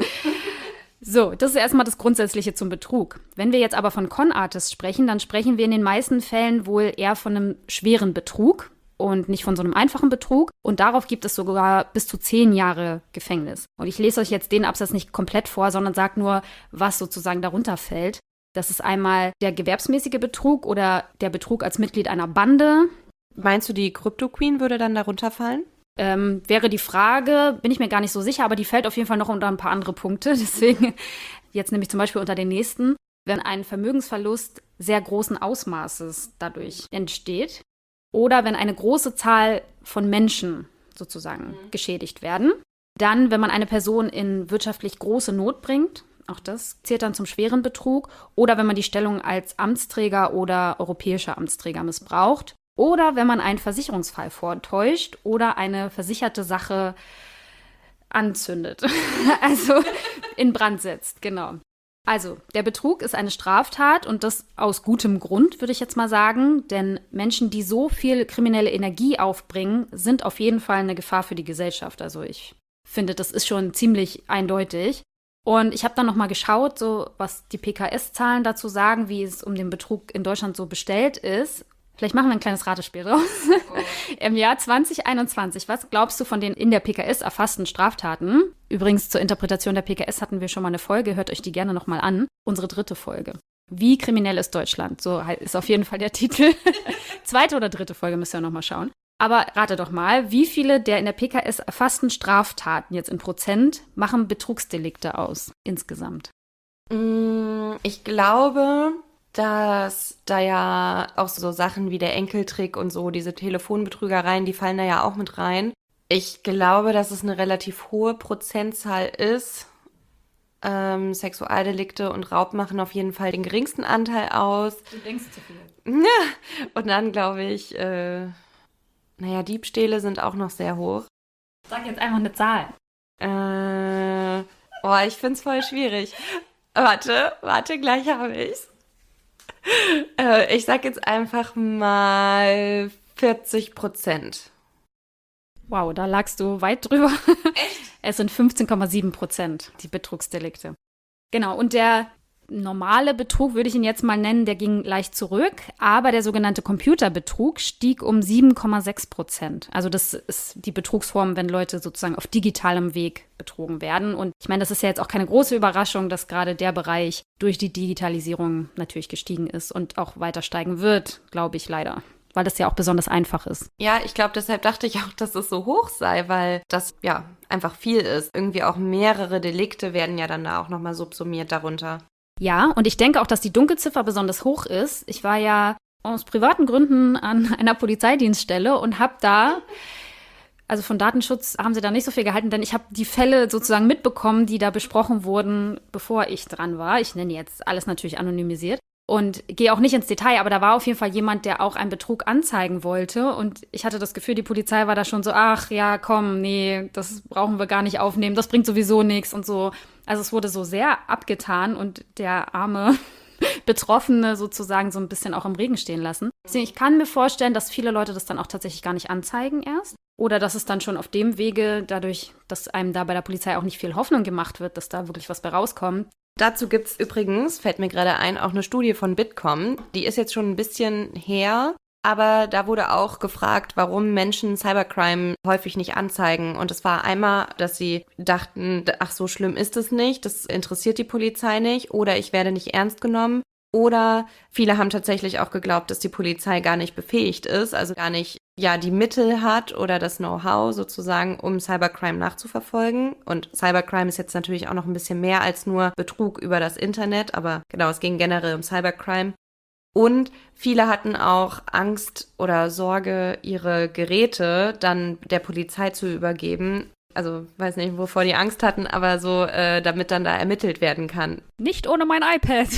So, das ist erstmal das Grundsätzliche zum Betrug. Wenn wir jetzt aber von Con-Artists sprechen, dann sprechen wir in den meisten Fällen wohl eher von einem schweren Betrug und nicht von so einem einfachen Betrug. Und darauf gibt es sogar bis zu 10 Jahre Gefängnis. Und ich lese euch jetzt den Absatz nicht komplett vor, sondern sage nur, was sozusagen darunter fällt. Das ist einmal der gewerbsmäßige Betrug oder der Betrug als Mitglied einer Bande. Meinst du, die Crypto Queen würde dann darunter fallen? Wäre die Frage, bin ich mir gar nicht so sicher, aber die fällt auf jeden Fall noch unter ein paar andere Punkte. Deswegen jetzt nämlich zum Beispiel unter den nächsten. Wenn ein Vermögensverlust sehr großen Ausmaßes dadurch entsteht oder wenn eine große Zahl von Menschen sozusagen geschädigt werden, dann, wenn man eine Person in wirtschaftlich große Not bringt, auch das zählt dann zum schweren Betrug, oder wenn man die Stellung als Amtsträger oder europäischer Amtsträger missbraucht, oder wenn man einen Versicherungsfall vortäuscht oder eine versicherte Sache anzündet, also in Brand setzt, genau. Also, der Betrug ist eine Straftat und das aus gutem Grund, würde ich jetzt mal sagen, denn Menschen, die so viel kriminelle Energie aufbringen, sind auf jeden Fall eine Gefahr für die Gesellschaft. Also ich finde, das ist schon ziemlich eindeutig. Und ich habe dann nochmal geschaut, so was die PKS-Zahlen dazu sagen, wie es um den Betrug in Deutschland so bestellt ist. Vielleicht machen wir ein kleines Ratespiel draus. Im Jahr 2021, was glaubst du von den in der PKS erfassten Straftaten? Übrigens zur Interpretation der PKS hatten wir schon mal eine Folge, hört euch die gerne nochmal an. Unsere 3. Folge. Wie kriminell ist Deutschland? So ist auf jeden Fall der Titel. 2. oder 3. Folge müsst ihr nochmal schauen. Aber rate doch mal, wie viele der in der PKS erfassten Straftaten jetzt in Prozent machen Betrugsdelikte aus insgesamt? Ich glaube, dass da ja auch so Sachen wie der Enkeltrick und so, diese Telefonbetrügereien, die fallen da ja auch mit rein. Ich glaube, dass es eine relativ hohe Prozentzahl ist. Sexualdelikte und Raub machen auf jeden Fall den geringsten Anteil aus. Du denkst zu viel. Ja, und dann glaube ich, Diebstähle sind auch noch sehr hoch. Sag jetzt einfach eine Zahl. Ich finde es voll schwierig. Warte, gleich habe ich's. Ich sag jetzt einfach mal 40%. Wow, da lagst du weit drüber. Echt? Es sind 15,7% die Betrugsdelikte. Genau, und der normale Betrug, würde ich ihn jetzt mal nennen, der ging leicht zurück, aber der sogenannte Computerbetrug stieg um 7,6%. Also das ist die Betrugsform, wenn Leute sozusagen auf digitalem Weg betrogen werden. Und ich meine, das ist ja jetzt auch keine große Überraschung, dass gerade der Bereich durch die Digitalisierung natürlich gestiegen ist und auch weiter steigen wird, glaube ich leider. Weil das ja auch besonders einfach ist. Ja, ich glaube, deshalb dachte ich auch, dass es so hoch sei, weil das ja einfach viel ist. Irgendwie auch mehrere Delikte werden ja dann da auch nochmal subsumiert darunter. Ja, und ich denke auch, dass die Dunkelziffer besonders hoch ist. Ich war ja aus privaten Gründen an einer Polizeidienststelle und habe da, also von Datenschutz haben sie da nicht so viel gehalten, denn ich habe die Fälle sozusagen mitbekommen, die da besprochen wurden, bevor ich dran war. Ich nenne jetzt alles natürlich anonymisiert. Und gehe auch nicht ins Detail, aber da war auf jeden Fall jemand, der auch einen Betrug anzeigen wollte. Und ich hatte das Gefühl, die Polizei war da schon so, ach ja, komm, nee, das brauchen wir gar nicht aufnehmen, das bringt sowieso nichts und so. Also es wurde so sehr abgetan und der arme Betroffene sozusagen so ein bisschen auch im Regen stehen lassen. Deswegen, ich kann mir vorstellen, dass viele Leute das dann auch tatsächlich gar nicht anzeigen erst. Oder dass es dann schon auf dem Wege, dadurch, dass einem da bei der Polizei auch nicht viel Hoffnung gemacht wird, dass da wirklich was bei rauskommt. Dazu gibt es übrigens, fällt mir gerade ein, auch eine Studie von Bitkom. Die ist jetzt schon ein bisschen her, aber da wurde auch gefragt, warum Menschen Cybercrime häufig nicht anzeigen. Und es war einmal, dass sie dachten, ach, so schlimm ist es nicht, das interessiert die Polizei nicht oder ich werde nicht ernst genommen. Oder viele haben tatsächlich auch geglaubt, dass die Polizei gar nicht befähigt ist, also gar nicht die Mittel hat oder das Know-how sozusagen, um Cybercrime nachzuverfolgen. Und Cybercrime ist jetzt natürlich auch noch ein bisschen mehr als nur Betrug über das Internet, aber genau, es ging generell um Cybercrime. Und viele hatten auch Angst oder Sorge, ihre Geräte dann der Polizei zu übergeben. Also weiß nicht, wovor die Angst hatten, aber so, damit dann da ermittelt werden kann. Nicht ohne mein iPad.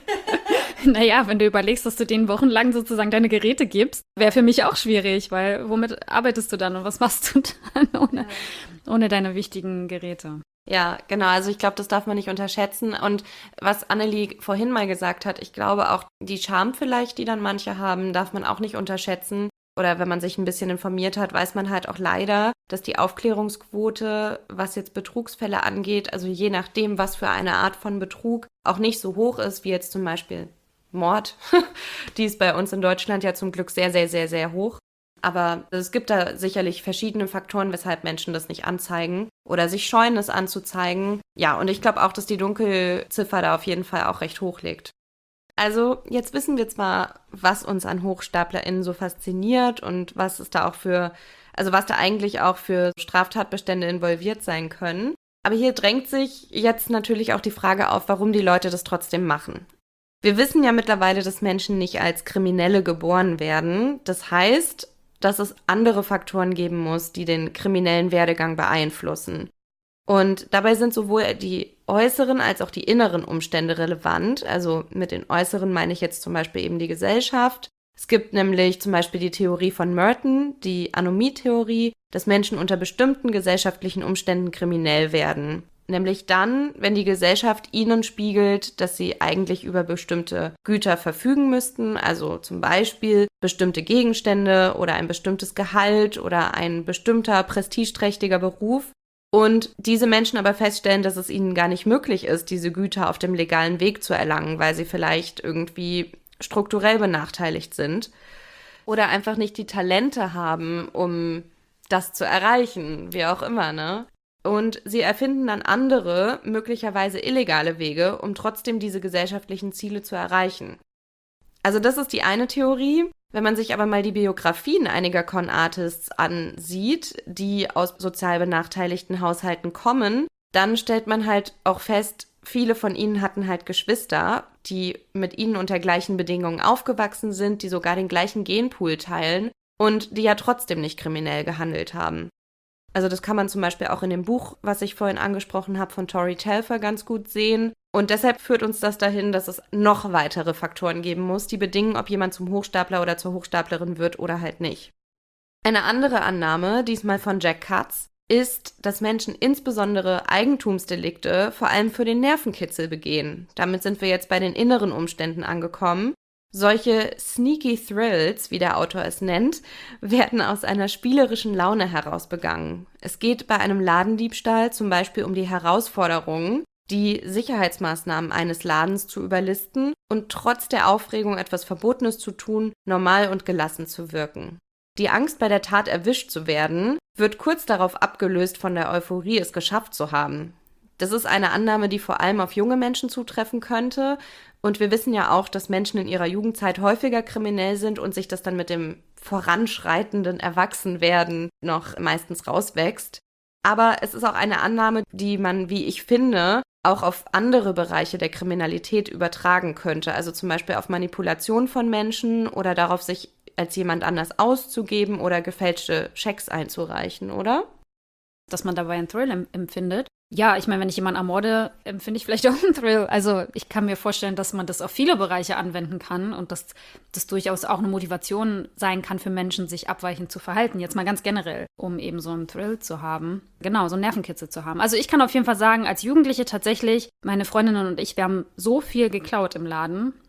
Naja, wenn du überlegst, dass du denen wochenlang sozusagen deine Geräte gibst, wäre für mich auch schwierig, weil womit arbeitest du dann und was machst du dann ohne deine wichtigen Geräte? Ja, genau. Also ich glaube, das darf man nicht unterschätzen. Und was Annelie vorhin mal gesagt hat, ich glaube auch die Scham vielleicht, die dann manche haben, darf man auch nicht unterschätzen. Oder wenn man sich ein bisschen informiert hat, weiß man halt auch leider, dass die Aufklärungsquote, was jetzt Betrugsfälle angeht, also je nachdem, was für eine Art von Betrug, auch nicht so hoch ist, wie jetzt zum Beispiel Mord. Die ist bei uns in Deutschland ja zum Glück sehr, sehr, sehr, sehr hoch. Aber es gibt da sicherlich verschiedene Faktoren, weshalb Menschen das nicht anzeigen oder sich scheuen, es anzuzeigen. Ja, und ich glaube auch, dass die Dunkelziffer da auf jeden Fall auch recht hoch liegt. Also jetzt wissen wir zwar, was uns an HochstaplerInnen so fasziniert und was es da auch was da eigentlich auch für Straftatbestände involviert sein können. Aber hier drängt sich jetzt natürlich auch die Frage auf, warum die Leute das trotzdem machen. Wir wissen ja mittlerweile, dass Menschen nicht als Kriminelle geboren werden. Das heißt, dass es andere Faktoren geben muss, die den kriminellen Werdegang beeinflussen. Und dabei sind sowohl die äußeren als auch die inneren Umstände relevant. Also mit den äußeren meine ich jetzt zum Beispiel eben die Gesellschaft. Es gibt nämlich zum Beispiel die Theorie von Merton, die Anomie-Theorie, dass Menschen unter bestimmten gesellschaftlichen Umständen kriminell werden. Nämlich dann, wenn die Gesellschaft ihnen spiegelt, dass sie eigentlich über bestimmte Güter verfügen müssten, also zum Beispiel bestimmte Gegenstände oder ein bestimmtes Gehalt oder ein bestimmter prestigeträchtiger Beruf. Und diese Menschen aber feststellen, dass es ihnen gar nicht möglich ist, diese Güter auf dem legalen Weg zu erlangen, weil sie vielleicht irgendwie strukturell benachteiligt sind oder einfach nicht die Talente haben, um das zu erreichen, wie auch immer, ne? Und sie erfinden dann andere, möglicherweise illegale Wege, um trotzdem diese gesellschaftlichen Ziele zu erreichen. Also das ist die eine Theorie. Wenn man sich aber mal die Biografien einiger Con-Artists ansieht, die aus sozial benachteiligten Haushalten kommen, dann stellt man halt auch fest, viele von ihnen hatten halt Geschwister, die mit ihnen unter gleichen Bedingungen aufgewachsen sind, die sogar den gleichen Genpool teilen und die ja trotzdem nicht kriminell gehandelt haben. Also das kann man zum Beispiel auch in dem Buch, was ich vorhin angesprochen habe, von Tori Telfer ganz gut sehen. Und deshalb führt uns das dahin, dass es noch weitere Faktoren geben muss, die bedingen, ob jemand zum Hochstapler oder zur Hochstaplerin wird oder halt nicht. Eine andere Annahme, diesmal von Jack Katz, ist, dass Menschen insbesondere Eigentumsdelikte vor allem für den Nervenkitzel begehen. Damit sind wir jetzt bei den inneren Umständen angekommen. Solche Sneaky Thrills, wie der Autor es nennt, werden aus einer spielerischen Laune heraus begangen. Es geht bei einem Ladendiebstahl zum Beispiel um die Herausforderung, die Sicherheitsmaßnahmen eines Ladens zu überlisten und trotz der Aufregung etwas Verbotenes zu tun, normal und gelassen zu wirken. Die Angst, bei der Tat erwischt zu werden, wird kurz darauf abgelöst von der Euphorie, es geschafft zu haben. Das ist eine Annahme, die vor allem auf junge Menschen zutreffen könnte. Und wir wissen ja auch, dass Menschen in ihrer Jugendzeit häufiger kriminell sind und sich das dann mit dem voranschreitenden Erwachsenwerden noch meistens rauswächst. Aber es ist auch eine Annahme, die man, wie ich finde, auch auf andere Bereiche der Kriminalität übertragen könnte. Also zum Beispiel auf Manipulation von Menschen oder darauf, sich als jemand anders auszugeben oder gefälschte Schecks einzureichen, oder? Dass man dabei einen Thrill empfindet. Ja, ich meine, wenn ich jemanden ermorde, empfinde ich vielleicht auch einen Thrill. Also ich kann mir vorstellen, dass man das auf viele Bereiche anwenden kann und dass das durchaus auch eine Motivation sein kann für Menschen, sich abweichend zu verhalten. Jetzt mal ganz generell, um eben so einen Thrill zu haben. Genau, so einen Nervenkitzel zu haben. Also ich kann auf jeden Fall sagen, als Jugendliche tatsächlich, meine Freundinnen und ich, wir haben so viel geklaut im Laden.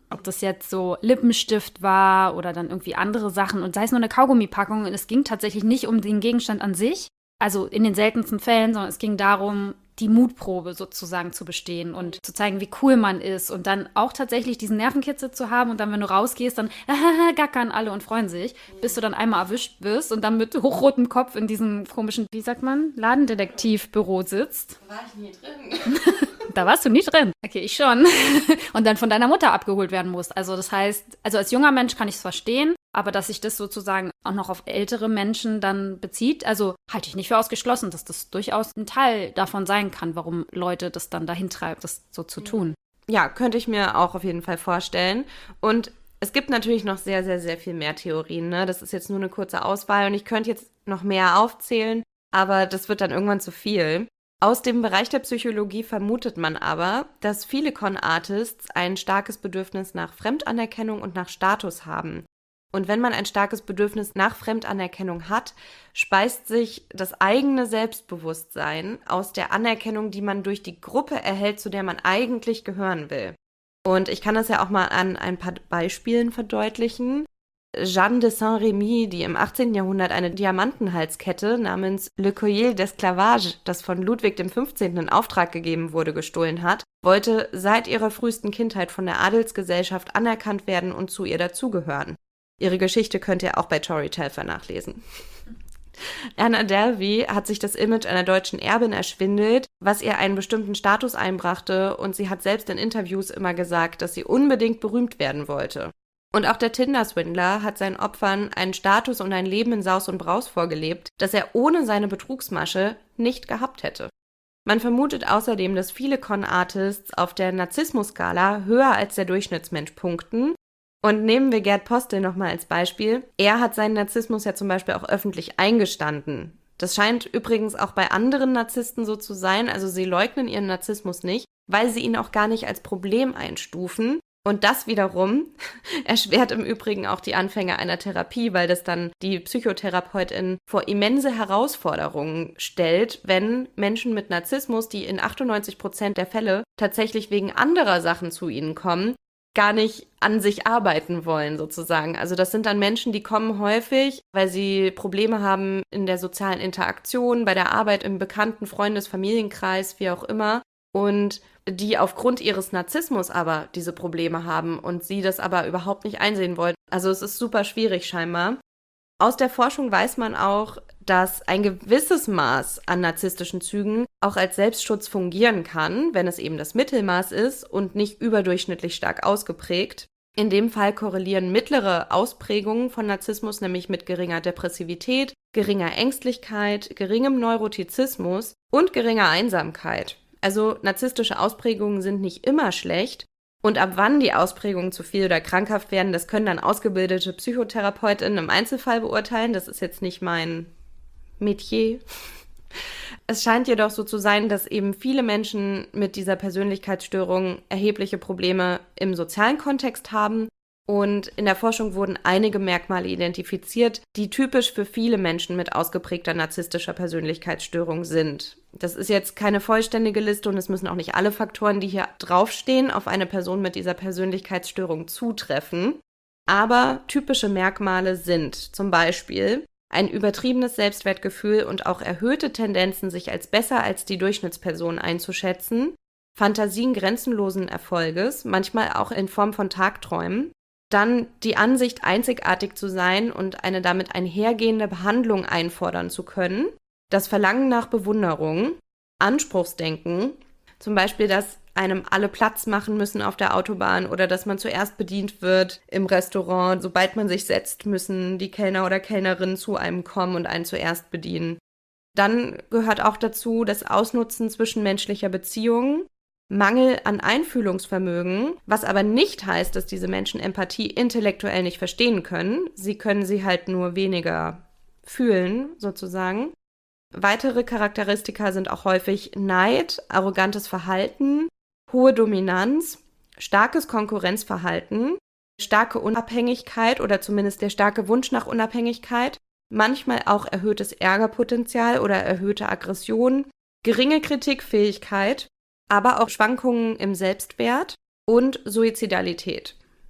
Ob das jetzt so Lippenstift war oder dann irgendwie andere Sachen und sei es nur eine Kaugummipackung. Und es ging tatsächlich nicht um den Gegenstand an sich, also in den seltensten Fällen, sondern es ging darum, die Mutprobe sozusagen zu bestehen und zu zeigen, wie cool man ist und dann auch tatsächlich diesen Nervenkitzel zu haben und dann, wenn du rausgehst, dann gackern alle und freuen sich, bis du dann einmal erwischt wirst und dann mit hochrotem Kopf in diesem komischen, wie sagt man, Ladendetektivbüro sitzt. Da war ich nie drin. Da warst du nie drin. Okay, ich schon. Und dann von deiner Mutter abgeholt werden musst. Also das heißt, also als junger Mensch kann ich es verstehen, aber dass sich das sozusagen auch noch auf ältere Menschen dann bezieht, also halte ich nicht für ausgeschlossen, dass das durchaus ein Teil davon sein kann, warum Leute das dann dahin treibt, das so zu tun. Ja, könnte ich mir auch auf jeden Fall vorstellen. Und es gibt natürlich noch sehr, sehr, sehr viel mehr Theorien, ne? Das ist jetzt nur eine kurze Auswahl und ich könnte jetzt noch mehr aufzählen, aber das wird dann irgendwann zu viel. Aus dem Bereich der Psychologie vermutet man aber, dass viele Con-Artists ein starkes Bedürfnis nach Fremdanerkennung und nach Status haben. Und wenn man ein starkes Bedürfnis nach Fremdanerkennung hat, speist sich das eigene Selbstbewusstsein aus der Anerkennung, die man durch die Gruppe erhält, zu der man eigentlich gehören will. Und ich kann das ja auch mal an ein paar Beispielen verdeutlichen. Jeanne de Saint-Remy, die im 18. Jahrhundert eine Diamantenhalskette namens Le Collier d'Esclavage, das von Ludwig XV. In Auftrag gegeben wurde, gestohlen hat, wollte seit ihrer frühesten Kindheit von der Adelsgesellschaft anerkannt werden und zu ihr dazugehören. Ihre Geschichte könnt ihr auch bei Tori Telfer nachlesen. Anna Delvey hat sich das Image einer deutschen Erbin erschwindelt, was ihr einen bestimmten Status einbrachte, und sie hat selbst in Interviews immer gesagt, dass sie unbedingt berühmt werden wollte. Und auch der Tinder-Swindler hat seinen Opfern einen Status und ein Leben in Saus und Braus vorgelebt, das er ohne seine Betrugsmasche nicht gehabt hätte. Man vermutet außerdem, dass viele Con-Artists auf der Narzissmus-Skala höher als der Durchschnittsmensch punkten. Und nehmen wir Gerd Postel nochmal als Beispiel. Er hat seinen Narzissmus ja zum Beispiel auch öffentlich eingestanden. Das scheint übrigens auch bei anderen Narzissten so zu sein, also sie leugnen ihren Narzissmus nicht, weil sie ihn auch gar nicht als Problem einstufen. Und das wiederum erschwert im Übrigen auch die Anfänge einer Therapie, weil das dann die Psychotherapeutin vor immense Herausforderungen stellt, wenn Menschen mit Narzissmus, die in 98% der Fälle tatsächlich wegen anderer Sachen zu ihnen kommen, gar nicht an sich arbeiten wollen sozusagen. Also das sind dann Menschen, die kommen häufig, weil sie Probleme haben in der sozialen Interaktion, bei der Arbeit im Bekannten-, Freundes-, Familienkreis, wie auch immer, und die aufgrund ihres Narzissmus aber diese Probleme haben und sie das aber überhaupt nicht einsehen wollen. Also es ist super schwierig scheinbar. Aus der Forschung weiß man auch, dass ein gewisses Maß an narzisstischen Zügen auch als Selbstschutz fungieren kann, wenn es eben das Mittelmaß ist und nicht überdurchschnittlich stark ausgeprägt. In dem Fall korrelieren mittlere Ausprägungen von Narzissmus nämlich mit geringer Depressivität, geringer Ängstlichkeit, geringem Neurotizismus und geringer Einsamkeit. Also narzisstische Ausprägungen sind nicht immer schlecht. Und ab wann die Ausprägungen zu viel oder krankhaft werden, das können dann ausgebildete PsychotherapeutInnen im Einzelfall beurteilen. Das ist jetzt nicht mein Metier. Es scheint jedoch so zu sein, dass eben viele Menschen mit dieser Persönlichkeitsstörung erhebliche Probleme im sozialen Kontext haben. Und in der Forschung wurden einige Merkmale identifiziert, die typisch für viele Menschen mit ausgeprägter narzisstischer Persönlichkeitsstörung sind. Das ist jetzt keine vollständige Liste und es müssen auch nicht alle Faktoren, die hier draufstehen, auf eine Person mit dieser Persönlichkeitsstörung zutreffen. Aber typische Merkmale sind zum Beispiel ein übertriebenes Selbstwertgefühl und auch erhöhte Tendenzen, sich als besser als die Durchschnittsperson einzuschätzen, Fantasien grenzenlosen Erfolges, manchmal auch in Form von Tagträumen, dann die Ansicht, einzigartig zu sein und eine damit einhergehende Behandlung einfordern zu können, das Verlangen nach Bewunderung, Anspruchsdenken, zum Beispiel, dass einem alle Platz machen müssen auf der Autobahn oder dass man zuerst bedient wird im Restaurant. Sobald man sich setzt, müssen die Kellner oder Kellnerinnen zu einem kommen und einen zuerst bedienen. Dann gehört auch dazu das Ausnutzen zwischenmenschlicher Beziehungen, Mangel an Einfühlungsvermögen, was aber nicht heißt, dass diese Menschen Empathie intellektuell nicht verstehen können. Sie können sie halt nur weniger fühlen, sozusagen. Weitere Charakteristika sind auch häufig Neid, arrogantes Verhalten, hohe Dominanz, starkes Konkurrenzverhalten, starke Unabhängigkeit oder zumindest der starke Wunsch nach Unabhängigkeit, manchmal auch erhöhtes Ärgerpotenzial oder erhöhte Aggression, geringe Kritikfähigkeit, aber auch Schwankungen im Selbstwert und Suizidalität.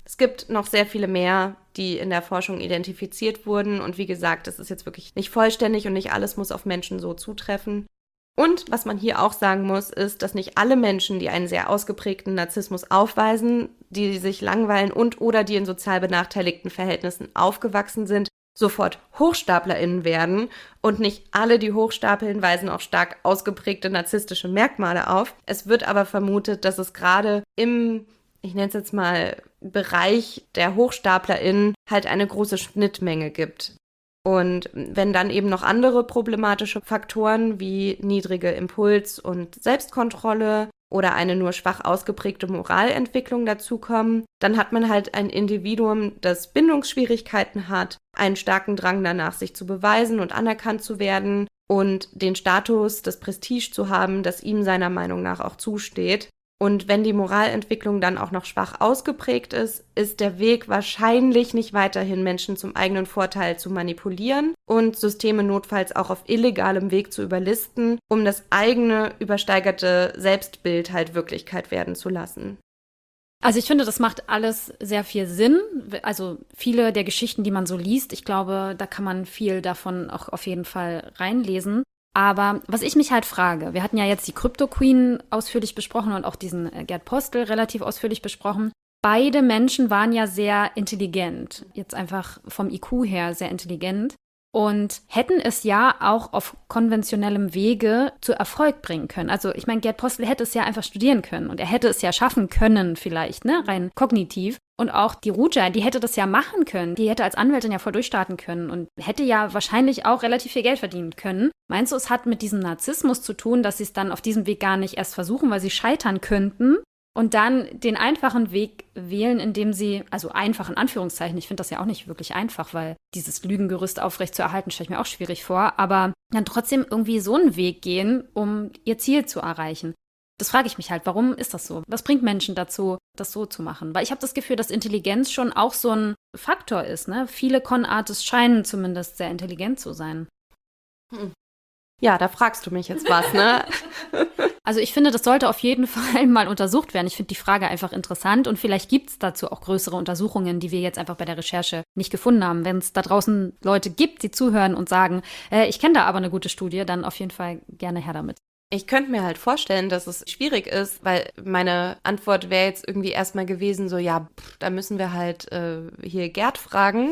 Es gibt noch sehr viele mehr, die in der Forschung identifiziert wurden. Und wie gesagt, das ist jetzt wirklich nicht vollständig und nicht alles muss auf Menschen so zutreffen. Und was man hier auch sagen muss, ist, dass nicht alle Menschen, die einen sehr ausgeprägten Narzissmus aufweisen, die sich langweilen und oder die in sozial benachteiligten Verhältnissen aufgewachsen sind, sofort HochstaplerInnen werden. Und nicht alle, die hochstapeln, weisen auch stark ausgeprägte narzisstische Merkmale auf. Es wird aber vermutet, dass es gerade im, ich nenne es jetzt mal, Bereich der HochstaplerInnen halt eine große Schnittmenge gibt. Und wenn dann eben noch andere problematische Faktoren wie niedrige Impuls- und Selbstkontrolle oder eine nur schwach ausgeprägte Moralentwicklung dazukommen, dann hat man halt ein Individuum, das Bindungsschwierigkeiten hat, einen starken Drang danach, sich zu beweisen und anerkannt zu werden und den Status, das Prestige zu haben, das ihm seiner Meinung nach auch zusteht. Und wenn die Moralentwicklung dann auch noch schwach ausgeprägt ist, ist der Weg wahrscheinlich nicht weiterhin, Menschen zum eigenen Vorteil zu manipulieren und Systeme notfalls auch auf illegalem Weg zu überlisten, um das eigene übersteigerte Selbstbild halt Wirklichkeit werden zu lassen. Also ich finde, das macht alles sehr viel Sinn. Also viele der Geschichten, die man so liest, ich glaube, da kann man viel davon auch auf jeden Fall reinlesen. Aber was ich mich halt frage, wir hatten ja jetzt die Crypto Queen ausführlich besprochen und auch diesen Gerd Postel relativ ausführlich besprochen. Beide Menschen waren ja sehr intelligent, jetzt einfach vom IQ her sehr intelligent und hätten es ja auch auf konventionellem Wege zu Erfolg bringen können. Also ich meine, Gerd Postel hätte es ja einfach studieren können und er hätte es ja schaffen können vielleicht, ne, rein kognitiv. Und auch die Ruja, die hätte das ja machen können. Die hätte als Anwältin ja voll durchstarten können und hätte ja wahrscheinlich auch relativ viel Geld verdienen können. Meinst du, es hat mit diesem Narzissmus zu tun, dass sie es dann auf diesem Weg gar nicht erst versuchen, weil sie scheitern könnten und dann den einfachen Weg wählen, indem sie, also einfach in Anführungszeichen, ich finde das ja auch nicht wirklich einfach, weil dieses Lügengerüst aufrecht zu erhalten, stelle ich mir auch schwierig vor, aber dann trotzdem irgendwie so einen Weg gehen, um ihr Ziel zu erreichen. Das frage ich mich halt, warum ist das so? Was bringt Menschen dazu, das so zu machen? Weil ich habe das Gefühl, dass Intelligenz schon auch so ein Faktor ist, ne? Viele Con-Artists scheinen zumindest sehr intelligent zu sein. Ja, da fragst du mich jetzt was, ne? Also ich finde, das sollte auf jeden Fall mal untersucht werden. Ich finde die Frage einfach interessant und vielleicht gibt es dazu auch größere Untersuchungen, die wir jetzt einfach bei der Recherche nicht gefunden haben. Wenn es da draußen Leute gibt, die zuhören und sagen, ich kenne da aber eine gute Studie, dann auf jeden Fall gerne her damit. Ich könnte mir halt vorstellen, dass es schwierig ist, weil meine Antwort wäre jetzt irgendwie erstmal gewesen, so ja, da müssen wir halt hier Gerd fragen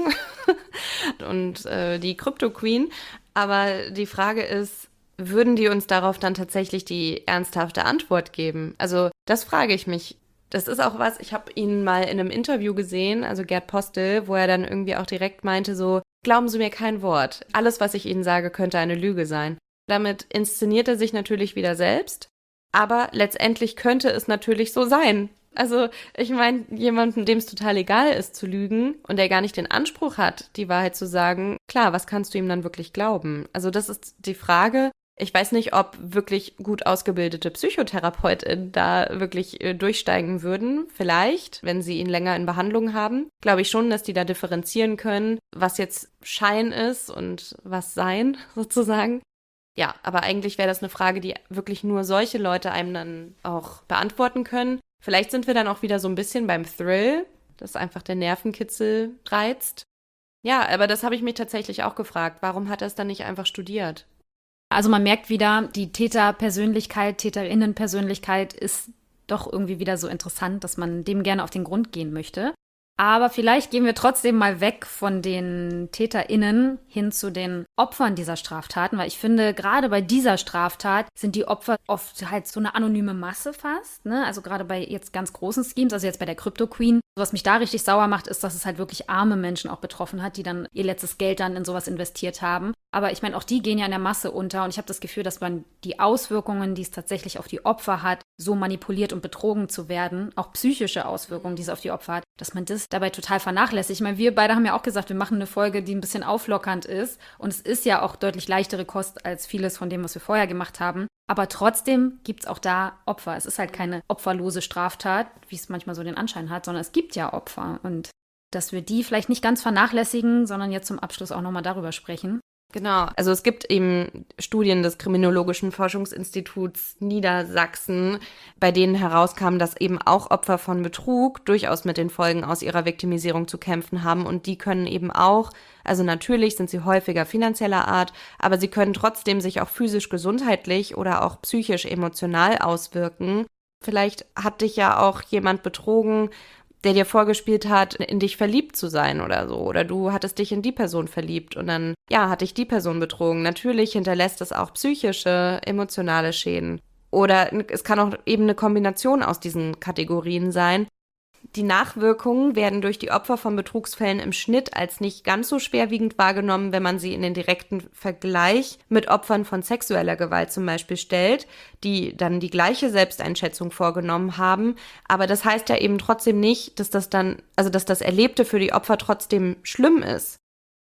und die Crypto Queen. Aber die Frage ist, würden die uns darauf dann tatsächlich die ernsthafte Antwort geben? Also das frage ich mich. Das ist auch was, ich habe ihn mal in einem Interview gesehen, also Gerd Postel, wo er dann irgendwie auch direkt meinte so, glauben Sie mir kein Wort. Alles, was ich Ihnen sage, könnte eine Lüge sein. Damit inszeniert er sich natürlich wieder selbst, aber letztendlich könnte es natürlich so sein. Also ich meine, jemanden, dem es total egal ist zu lügen und der gar nicht den Anspruch hat, die Wahrheit zu sagen, klar, was kannst du ihm dann wirklich glauben? Also das ist die Frage. Ich weiß nicht, ob wirklich gut ausgebildete PsychotherapeutInnen da wirklich durchsteigen würden. Vielleicht, wenn sie ihn länger in Behandlung haben. Glaube ich schon, dass die da differenzieren können, was jetzt Schein ist und was Sein sozusagen. Ja, aber eigentlich wäre das eine Frage, die wirklich nur solche Leute einem dann auch beantworten können. Vielleicht sind wir dann auch wieder so ein bisschen beim Thrill, dass einfach der Nervenkitzel reizt. Ja, aber das habe ich mich tatsächlich auch gefragt. Warum hat er es dann nicht einfach studiert? Also man merkt wieder, die Täterpersönlichkeit, Täterinnenpersönlichkeit ist doch irgendwie wieder so interessant, dass man dem gerne auf den Grund gehen möchte. Aber vielleicht gehen wir trotzdem mal weg von den TäterInnen hin zu den Opfern dieser Straftaten, weil ich finde, gerade bei dieser Straftat sind die Opfer oft halt so eine anonyme Masse fast, ne? Also gerade bei jetzt ganz großen Schemes, also jetzt bei der Crypto Queen. Was mich da richtig sauer macht, ist, dass es halt wirklich arme Menschen auch betroffen hat, die dann ihr letztes Geld dann in sowas investiert haben. Aber ich meine, auch die gehen ja in der Masse unter und ich habe das Gefühl, dass man die Auswirkungen, die es tatsächlich auf die Opfer hat, so manipuliert und betrogen zu werden, auch psychische Auswirkungen, die es auf die Opfer hat, dass man das dabei total vernachlässigt. Ich meine, wir beide haben ja auch gesagt, wir machen eine Folge, die ein bisschen auflockernd ist und es ist ja auch deutlich leichtere Kost als vieles von dem, was wir vorher gemacht haben. Aber trotzdem gibt es auch da Opfer. Es ist halt keine opferlose Straftat, wie es manchmal so den Anschein hat, sondern es gibt ja Opfer und dass wir die vielleicht nicht ganz vernachlässigen, sondern jetzt zum Abschluss auch nochmal darüber sprechen. Genau, also es gibt eben Studien des Kriminologischen Forschungsinstituts Niedersachsen, bei denen herauskam, dass eben auch Opfer von Betrug durchaus mit den Folgen aus ihrer Viktimisierung zu kämpfen haben und die können eben auch, also natürlich sind sie häufiger finanzieller Art, aber sie können trotzdem sich auch physisch gesundheitlich oder auch psychisch emotional auswirken. Vielleicht hat dich ja auch jemand betrogen, der dir vorgespielt hat, in dich verliebt zu sein oder so. Oder du hattest dich in die Person verliebt und dann, ja, hat dich die Person betrogen. Natürlich hinterlässt es auch psychische, emotionale Schäden. Oder es kann auch eben eine Kombination aus diesen Kategorien sein. Die Nachwirkungen werden durch die Opfer von Betrugsfällen im Schnitt als nicht ganz so schwerwiegend wahrgenommen, wenn man sie in den direkten Vergleich mit Opfern von sexueller Gewalt zum Beispiel stellt, die dann die gleiche Selbsteinschätzung vorgenommen haben. Aber das heißt ja eben trotzdem nicht, dass das Erlebte für die Opfer trotzdem schlimm ist.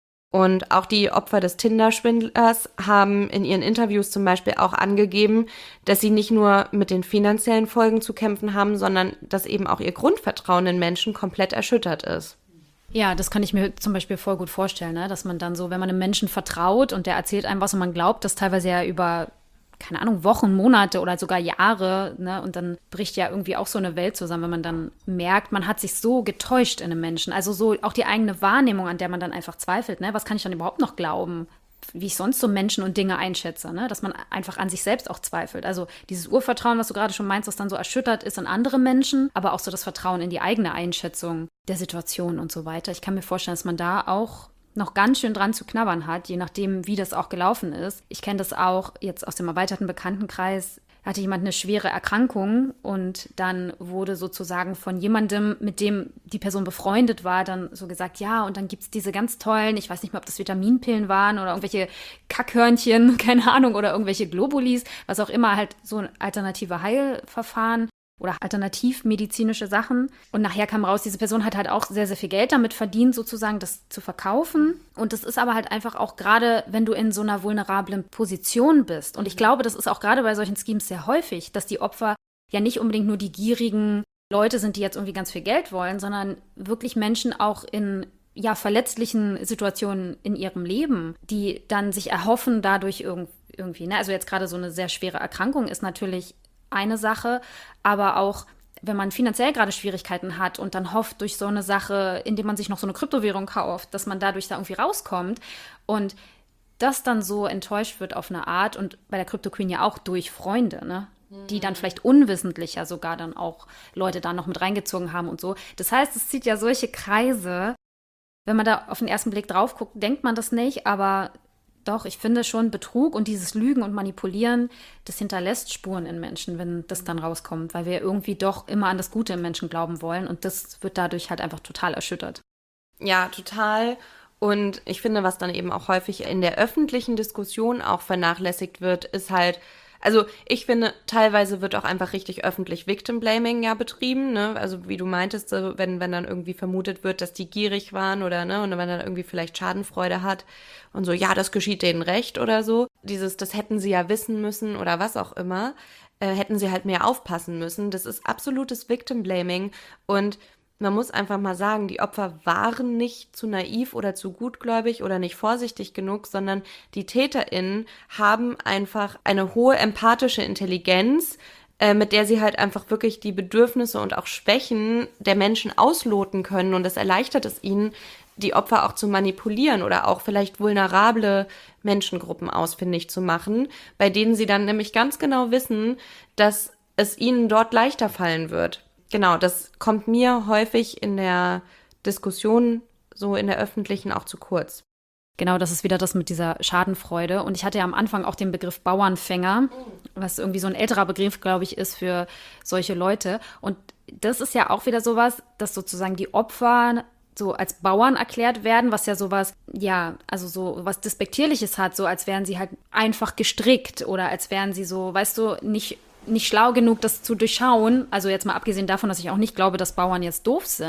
Und auch die Opfer des Tinder-Schwindlers haben in ihren Interviews zum Beispiel auch angegeben, dass sie nicht nur mit den finanziellen Folgen zu kämpfen haben, sondern dass eben auch ihr Grundvertrauen in Menschen komplett erschüttert ist. Ja, das kann ich mir zum Beispiel voll gut vorstellen, ne? Dass man dann so, wenn man einem Menschen vertraut und der erzählt einem was und man glaubt das teilweise ja über, keine Ahnung, Wochen, Monate oder sogar Jahre, ne? Und dann bricht ja irgendwie auch so eine Welt zusammen, wenn man dann merkt, man hat sich so getäuscht in einem Menschen. Also so auch die eigene Wahrnehmung, an der man dann einfach zweifelt, ne? Was kann ich dann überhaupt noch glauben, wie ich sonst so Menschen und Dinge einschätze, ne? Dass man einfach an sich selbst auch zweifelt. Also dieses Urvertrauen, was du gerade schon meinst, was dann so erschüttert ist in andere Menschen, aber auch so das Vertrauen in die eigene Einschätzung der Situation und so weiter. Ich kann mir vorstellen, dass man da auch noch ganz schön dran zu knabbern hat, je nachdem, wie das auch gelaufen ist. Ich kenne das auch jetzt aus dem erweiterten Bekanntenkreis. Hatte jemand eine schwere Erkrankung und dann wurde sozusagen von jemandem, mit dem die Person befreundet war, dann so gesagt, ja, und dann gibt es diese ganz tollen, ich weiß nicht mehr, ob das Vitaminpillen waren oder irgendwelche Kackhörnchen, keine Ahnung, oder irgendwelche Globulis, was auch immer, halt so ein alternative Heilverfahren oder alternativmedizinische Sachen. Und nachher kam raus, diese Person hat halt auch sehr, sehr viel Geld damit verdient, sozusagen das zu verkaufen. Und das ist aber halt einfach auch gerade, wenn du in so einer vulnerablen Position bist. Und ich glaube, das ist auch gerade bei solchen Schemes sehr häufig, dass die Opfer ja nicht unbedingt nur die gierigen Leute sind, die jetzt irgendwie ganz viel Geld wollen, sondern wirklich Menschen auch in verletzlichen Situationen in ihrem Leben, die dann sich erhoffen dadurch irgendwie, ne? Also jetzt gerade so eine sehr schwere Erkrankung ist natürlich eine Sache, aber auch, wenn man finanziell gerade Schwierigkeiten hat und dann hofft durch so eine Sache, indem man sich noch so eine Kryptowährung kauft, dass man dadurch da irgendwie rauskommt und das dann so enttäuscht wird auf eine Art und bei der Crypto Queen ja auch durch Freunde, ne? Die dann vielleicht unwissentlich ja sogar dann auch Leute da noch mit reingezogen haben und so. Das heißt, es zieht ja solche Kreise. Wenn man da auf den ersten Blick drauf guckt, denkt man das nicht, aber doch, ich finde schon, Betrug und dieses Lügen und Manipulieren, das hinterlässt Spuren in Menschen, wenn das dann rauskommt, weil wir irgendwie doch immer an das Gute im Menschen glauben wollen und das wird dadurch halt einfach total erschüttert. Ja, total. Und ich finde, was dann eben auch häufig in der öffentlichen Diskussion auch vernachlässigt wird, ist halt, also ich finde, teilweise wird auch einfach richtig öffentlich Victim Blaming ja betrieben, ne? Also wie du meintest, so, wenn dann irgendwie vermutet wird, dass die gierig waren oder, ne, und wenn dann irgendwie vielleicht Schadenfreude hat und so, ja, das geschieht denen recht oder so. Das hätten sie ja wissen müssen oder was auch immer, hätten sie halt mehr aufpassen müssen. Das ist absolutes Victim Blaming und man muss einfach mal sagen, die Opfer waren nicht zu naiv oder zu gutgläubig oder nicht vorsichtig genug, sondern die TäterInnen haben einfach eine hohe empathische Intelligenz, mit der sie halt einfach wirklich die Bedürfnisse und auch Schwächen der Menschen ausloten können. Und das erleichtert es ihnen, die Opfer auch zu manipulieren oder auch vielleicht vulnerable Menschengruppen ausfindig zu machen, bei denen sie dann nämlich ganz genau wissen, dass es ihnen dort leichter fallen wird. Genau, das kommt mir häufig in der Diskussion, so in der öffentlichen, auch zu kurz. Genau, das ist wieder das mit dieser Schadenfreude. Und ich hatte ja am Anfang auch den Begriff Bauernfänger, was irgendwie so ein älterer Begriff, glaube ich, ist für solche Leute. Und das ist ja auch wieder sowas, dass sozusagen die Opfer so als Bauern erklärt werden, was ja sowas, ja, also so was Despektierliches hat, so als wären sie halt einfach gestrickt oder als wären sie so, weißt du, nicht schlau genug, das zu durchschauen. Also jetzt mal abgesehen davon, dass ich auch nicht glaube, dass Bauern jetzt doof sind.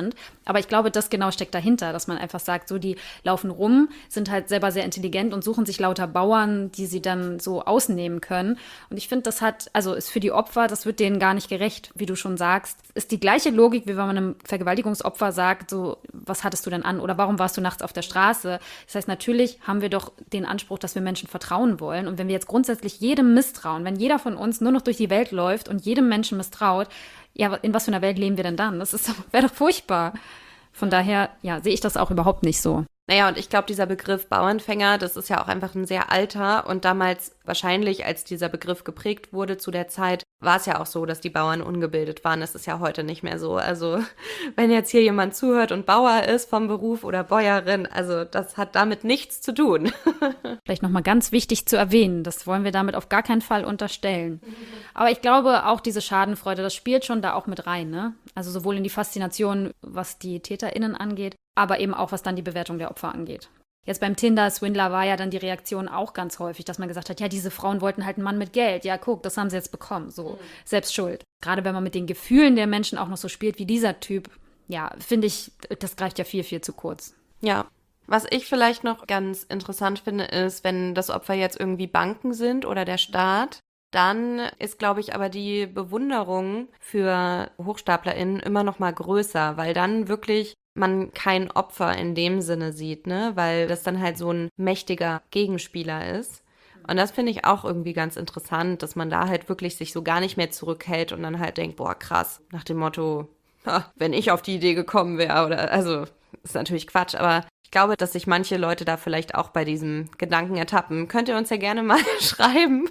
Aber ich glaube, das genau steckt dahinter, dass man einfach sagt, so die laufen rum, sind halt selber sehr intelligent und suchen sich lauter Bauern, die sie dann so ausnehmen können. Und ich finde, ist für die Opfer, das wird denen gar nicht gerecht, wie du schon sagst. Ist die gleiche Logik, wie wenn man einem Vergewaltigungsopfer sagt, so, was hattest du denn an oder warum warst du nachts auf der Straße? Das heißt, natürlich haben wir doch den Anspruch, dass wir Menschen vertrauen wollen. Und wenn wir jetzt grundsätzlich jedem misstrauen, wenn jeder von uns nur noch durch die Welt läuft und jedem Menschen misstraut, ja, in was für einer Welt leben wir denn dann? Wäre doch furchtbar. Von daher, ja, sehe ich das auch überhaupt nicht so. Naja, und ich glaube, dieser Begriff Bauernfänger, das ist ja auch einfach ein sehr alter und damals wahrscheinlich, als dieser Begriff geprägt wurde zu der Zeit, war es ja auch so, dass die Bauern ungebildet waren. Das ist ja heute nicht mehr so. Also wenn jetzt hier jemand zuhört und Bauer ist vom Beruf oder Bäuerin, also das hat damit nichts zu tun. Vielleicht nochmal ganz wichtig zu erwähnen, das wollen wir damit auf gar keinen Fall unterstellen. Aber ich glaube, auch diese Schadenfreude, das spielt schon da auch mit rein, ne? Also sowohl in die Faszination, was die TäterInnen angeht, aber eben auch, was dann die Bewertung der Opfer angeht. Jetzt beim Tinder-Swindler war ja dann die Reaktion auch ganz häufig, dass man gesagt hat, ja, diese Frauen wollten halt einen Mann mit Geld. Ja, guck, das haben sie jetzt bekommen. So, selbst schuld. Gerade wenn man mit den Gefühlen der Menschen auch noch so spielt wie dieser Typ, ja, finde ich, das greift ja viel, viel zu kurz. Ja. Was ich vielleicht noch ganz interessant finde, ist, wenn das Opfer jetzt irgendwie Banken sind oder der Staat, dann ist, glaube ich, aber die Bewunderung für HochstaplerInnen immer noch mal größer, weil dann wirklich man kein Opfer in dem Sinne sieht, ne? Weil das dann halt so ein mächtiger Gegenspieler ist. Und das finde ich auch irgendwie ganz interessant, dass man da halt wirklich sich so gar nicht mehr zurückhält und dann halt denkt, boah, krass, nach dem Motto, wenn ich auf die Idee gekommen wäre oder, also, ist natürlich Quatsch, aber ich glaube, dass sich manche Leute da vielleicht auch bei diesem Gedanken ertappen. Könnt ihr uns ja gerne mal schreiben,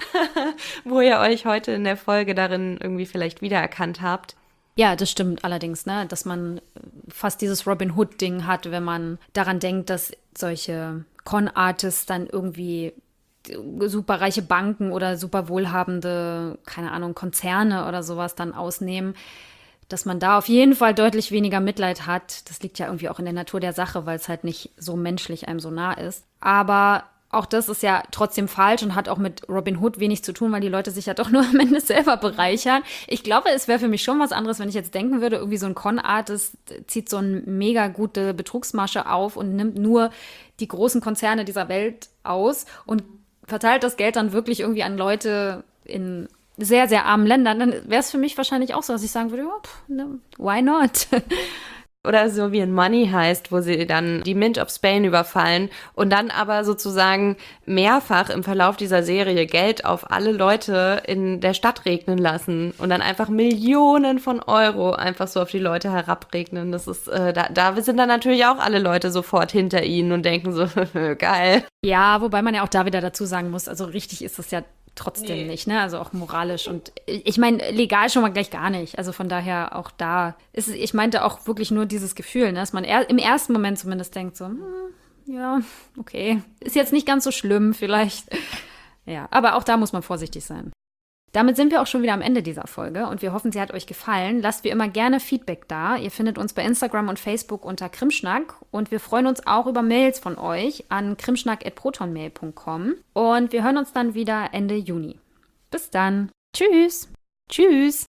wo ihr euch heute in der Folge darin irgendwie vielleicht wiedererkannt habt. Ja, das stimmt allerdings, ne, dass man fast dieses Robin Hood-Ding hat, wenn man daran denkt, dass solche Con-Artists dann irgendwie superreiche Banken oder super wohlhabende, keine Ahnung, Konzerne oder sowas dann ausnehmen, dass man da auf jeden Fall deutlich weniger Mitleid hat. Das liegt ja irgendwie auch in der Natur der Sache, weil es halt nicht so menschlich einem so nah ist. Aber auch das ist ja trotzdem falsch und hat auch mit Robin Hood wenig zu tun, weil die Leute sich ja doch nur am Ende selber bereichern. Ich glaube, es wäre für mich schon was anderes, wenn ich jetzt denken würde, irgendwie so ein Con-Artist zieht so eine mega gute Betrugsmasche auf und nimmt nur die großen Konzerne dieser Welt aus und verteilt das Geld dann wirklich irgendwie an Leute in sehr, sehr armen Ländern. Dann wäre es für mich wahrscheinlich auch so, dass ich sagen würde, ja, why not? Oder so wie in Money heißt, wo sie dann die Mint of Spain überfallen und dann aber sozusagen mehrfach im Verlauf dieser Serie Geld auf alle Leute in der Stadt regnen lassen und dann einfach Millionen von Euro einfach so auf die Leute herabregnen. Das ist, da sind dann natürlich auch alle Leute sofort hinter ihnen und denken so, geil. Ja, wobei man ja auch da wieder dazu sagen muss, also richtig ist das ja trotzdem nicht, ne? Also auch moralisch und ich meine, legal schon mal gleich gar nicht. Also von daher auch da ist es, ich meinte auch wirklich nur dieses Gefühl, ne? Dass man im ersten Moment zumindest denkt so, ja, okay, ist jetzt nicht ganz so schlimm vielleicht. Ja, aber auch da muss man vorsichtig sein. Damit sind wir auch schon wieder am Ende dieser Folge und wir hoffen, sie hat euch gefallen. Lasst wie immer gerne Feedback da. Ihr findet uns bei Instagram und Facebook unter Krimschnack und wir freuen uns auch über Mails von euch an krimschnack@protonmail.com und wir hören uns dann wieder Ende Juni. Bis dann. Tschüss. Tschüss.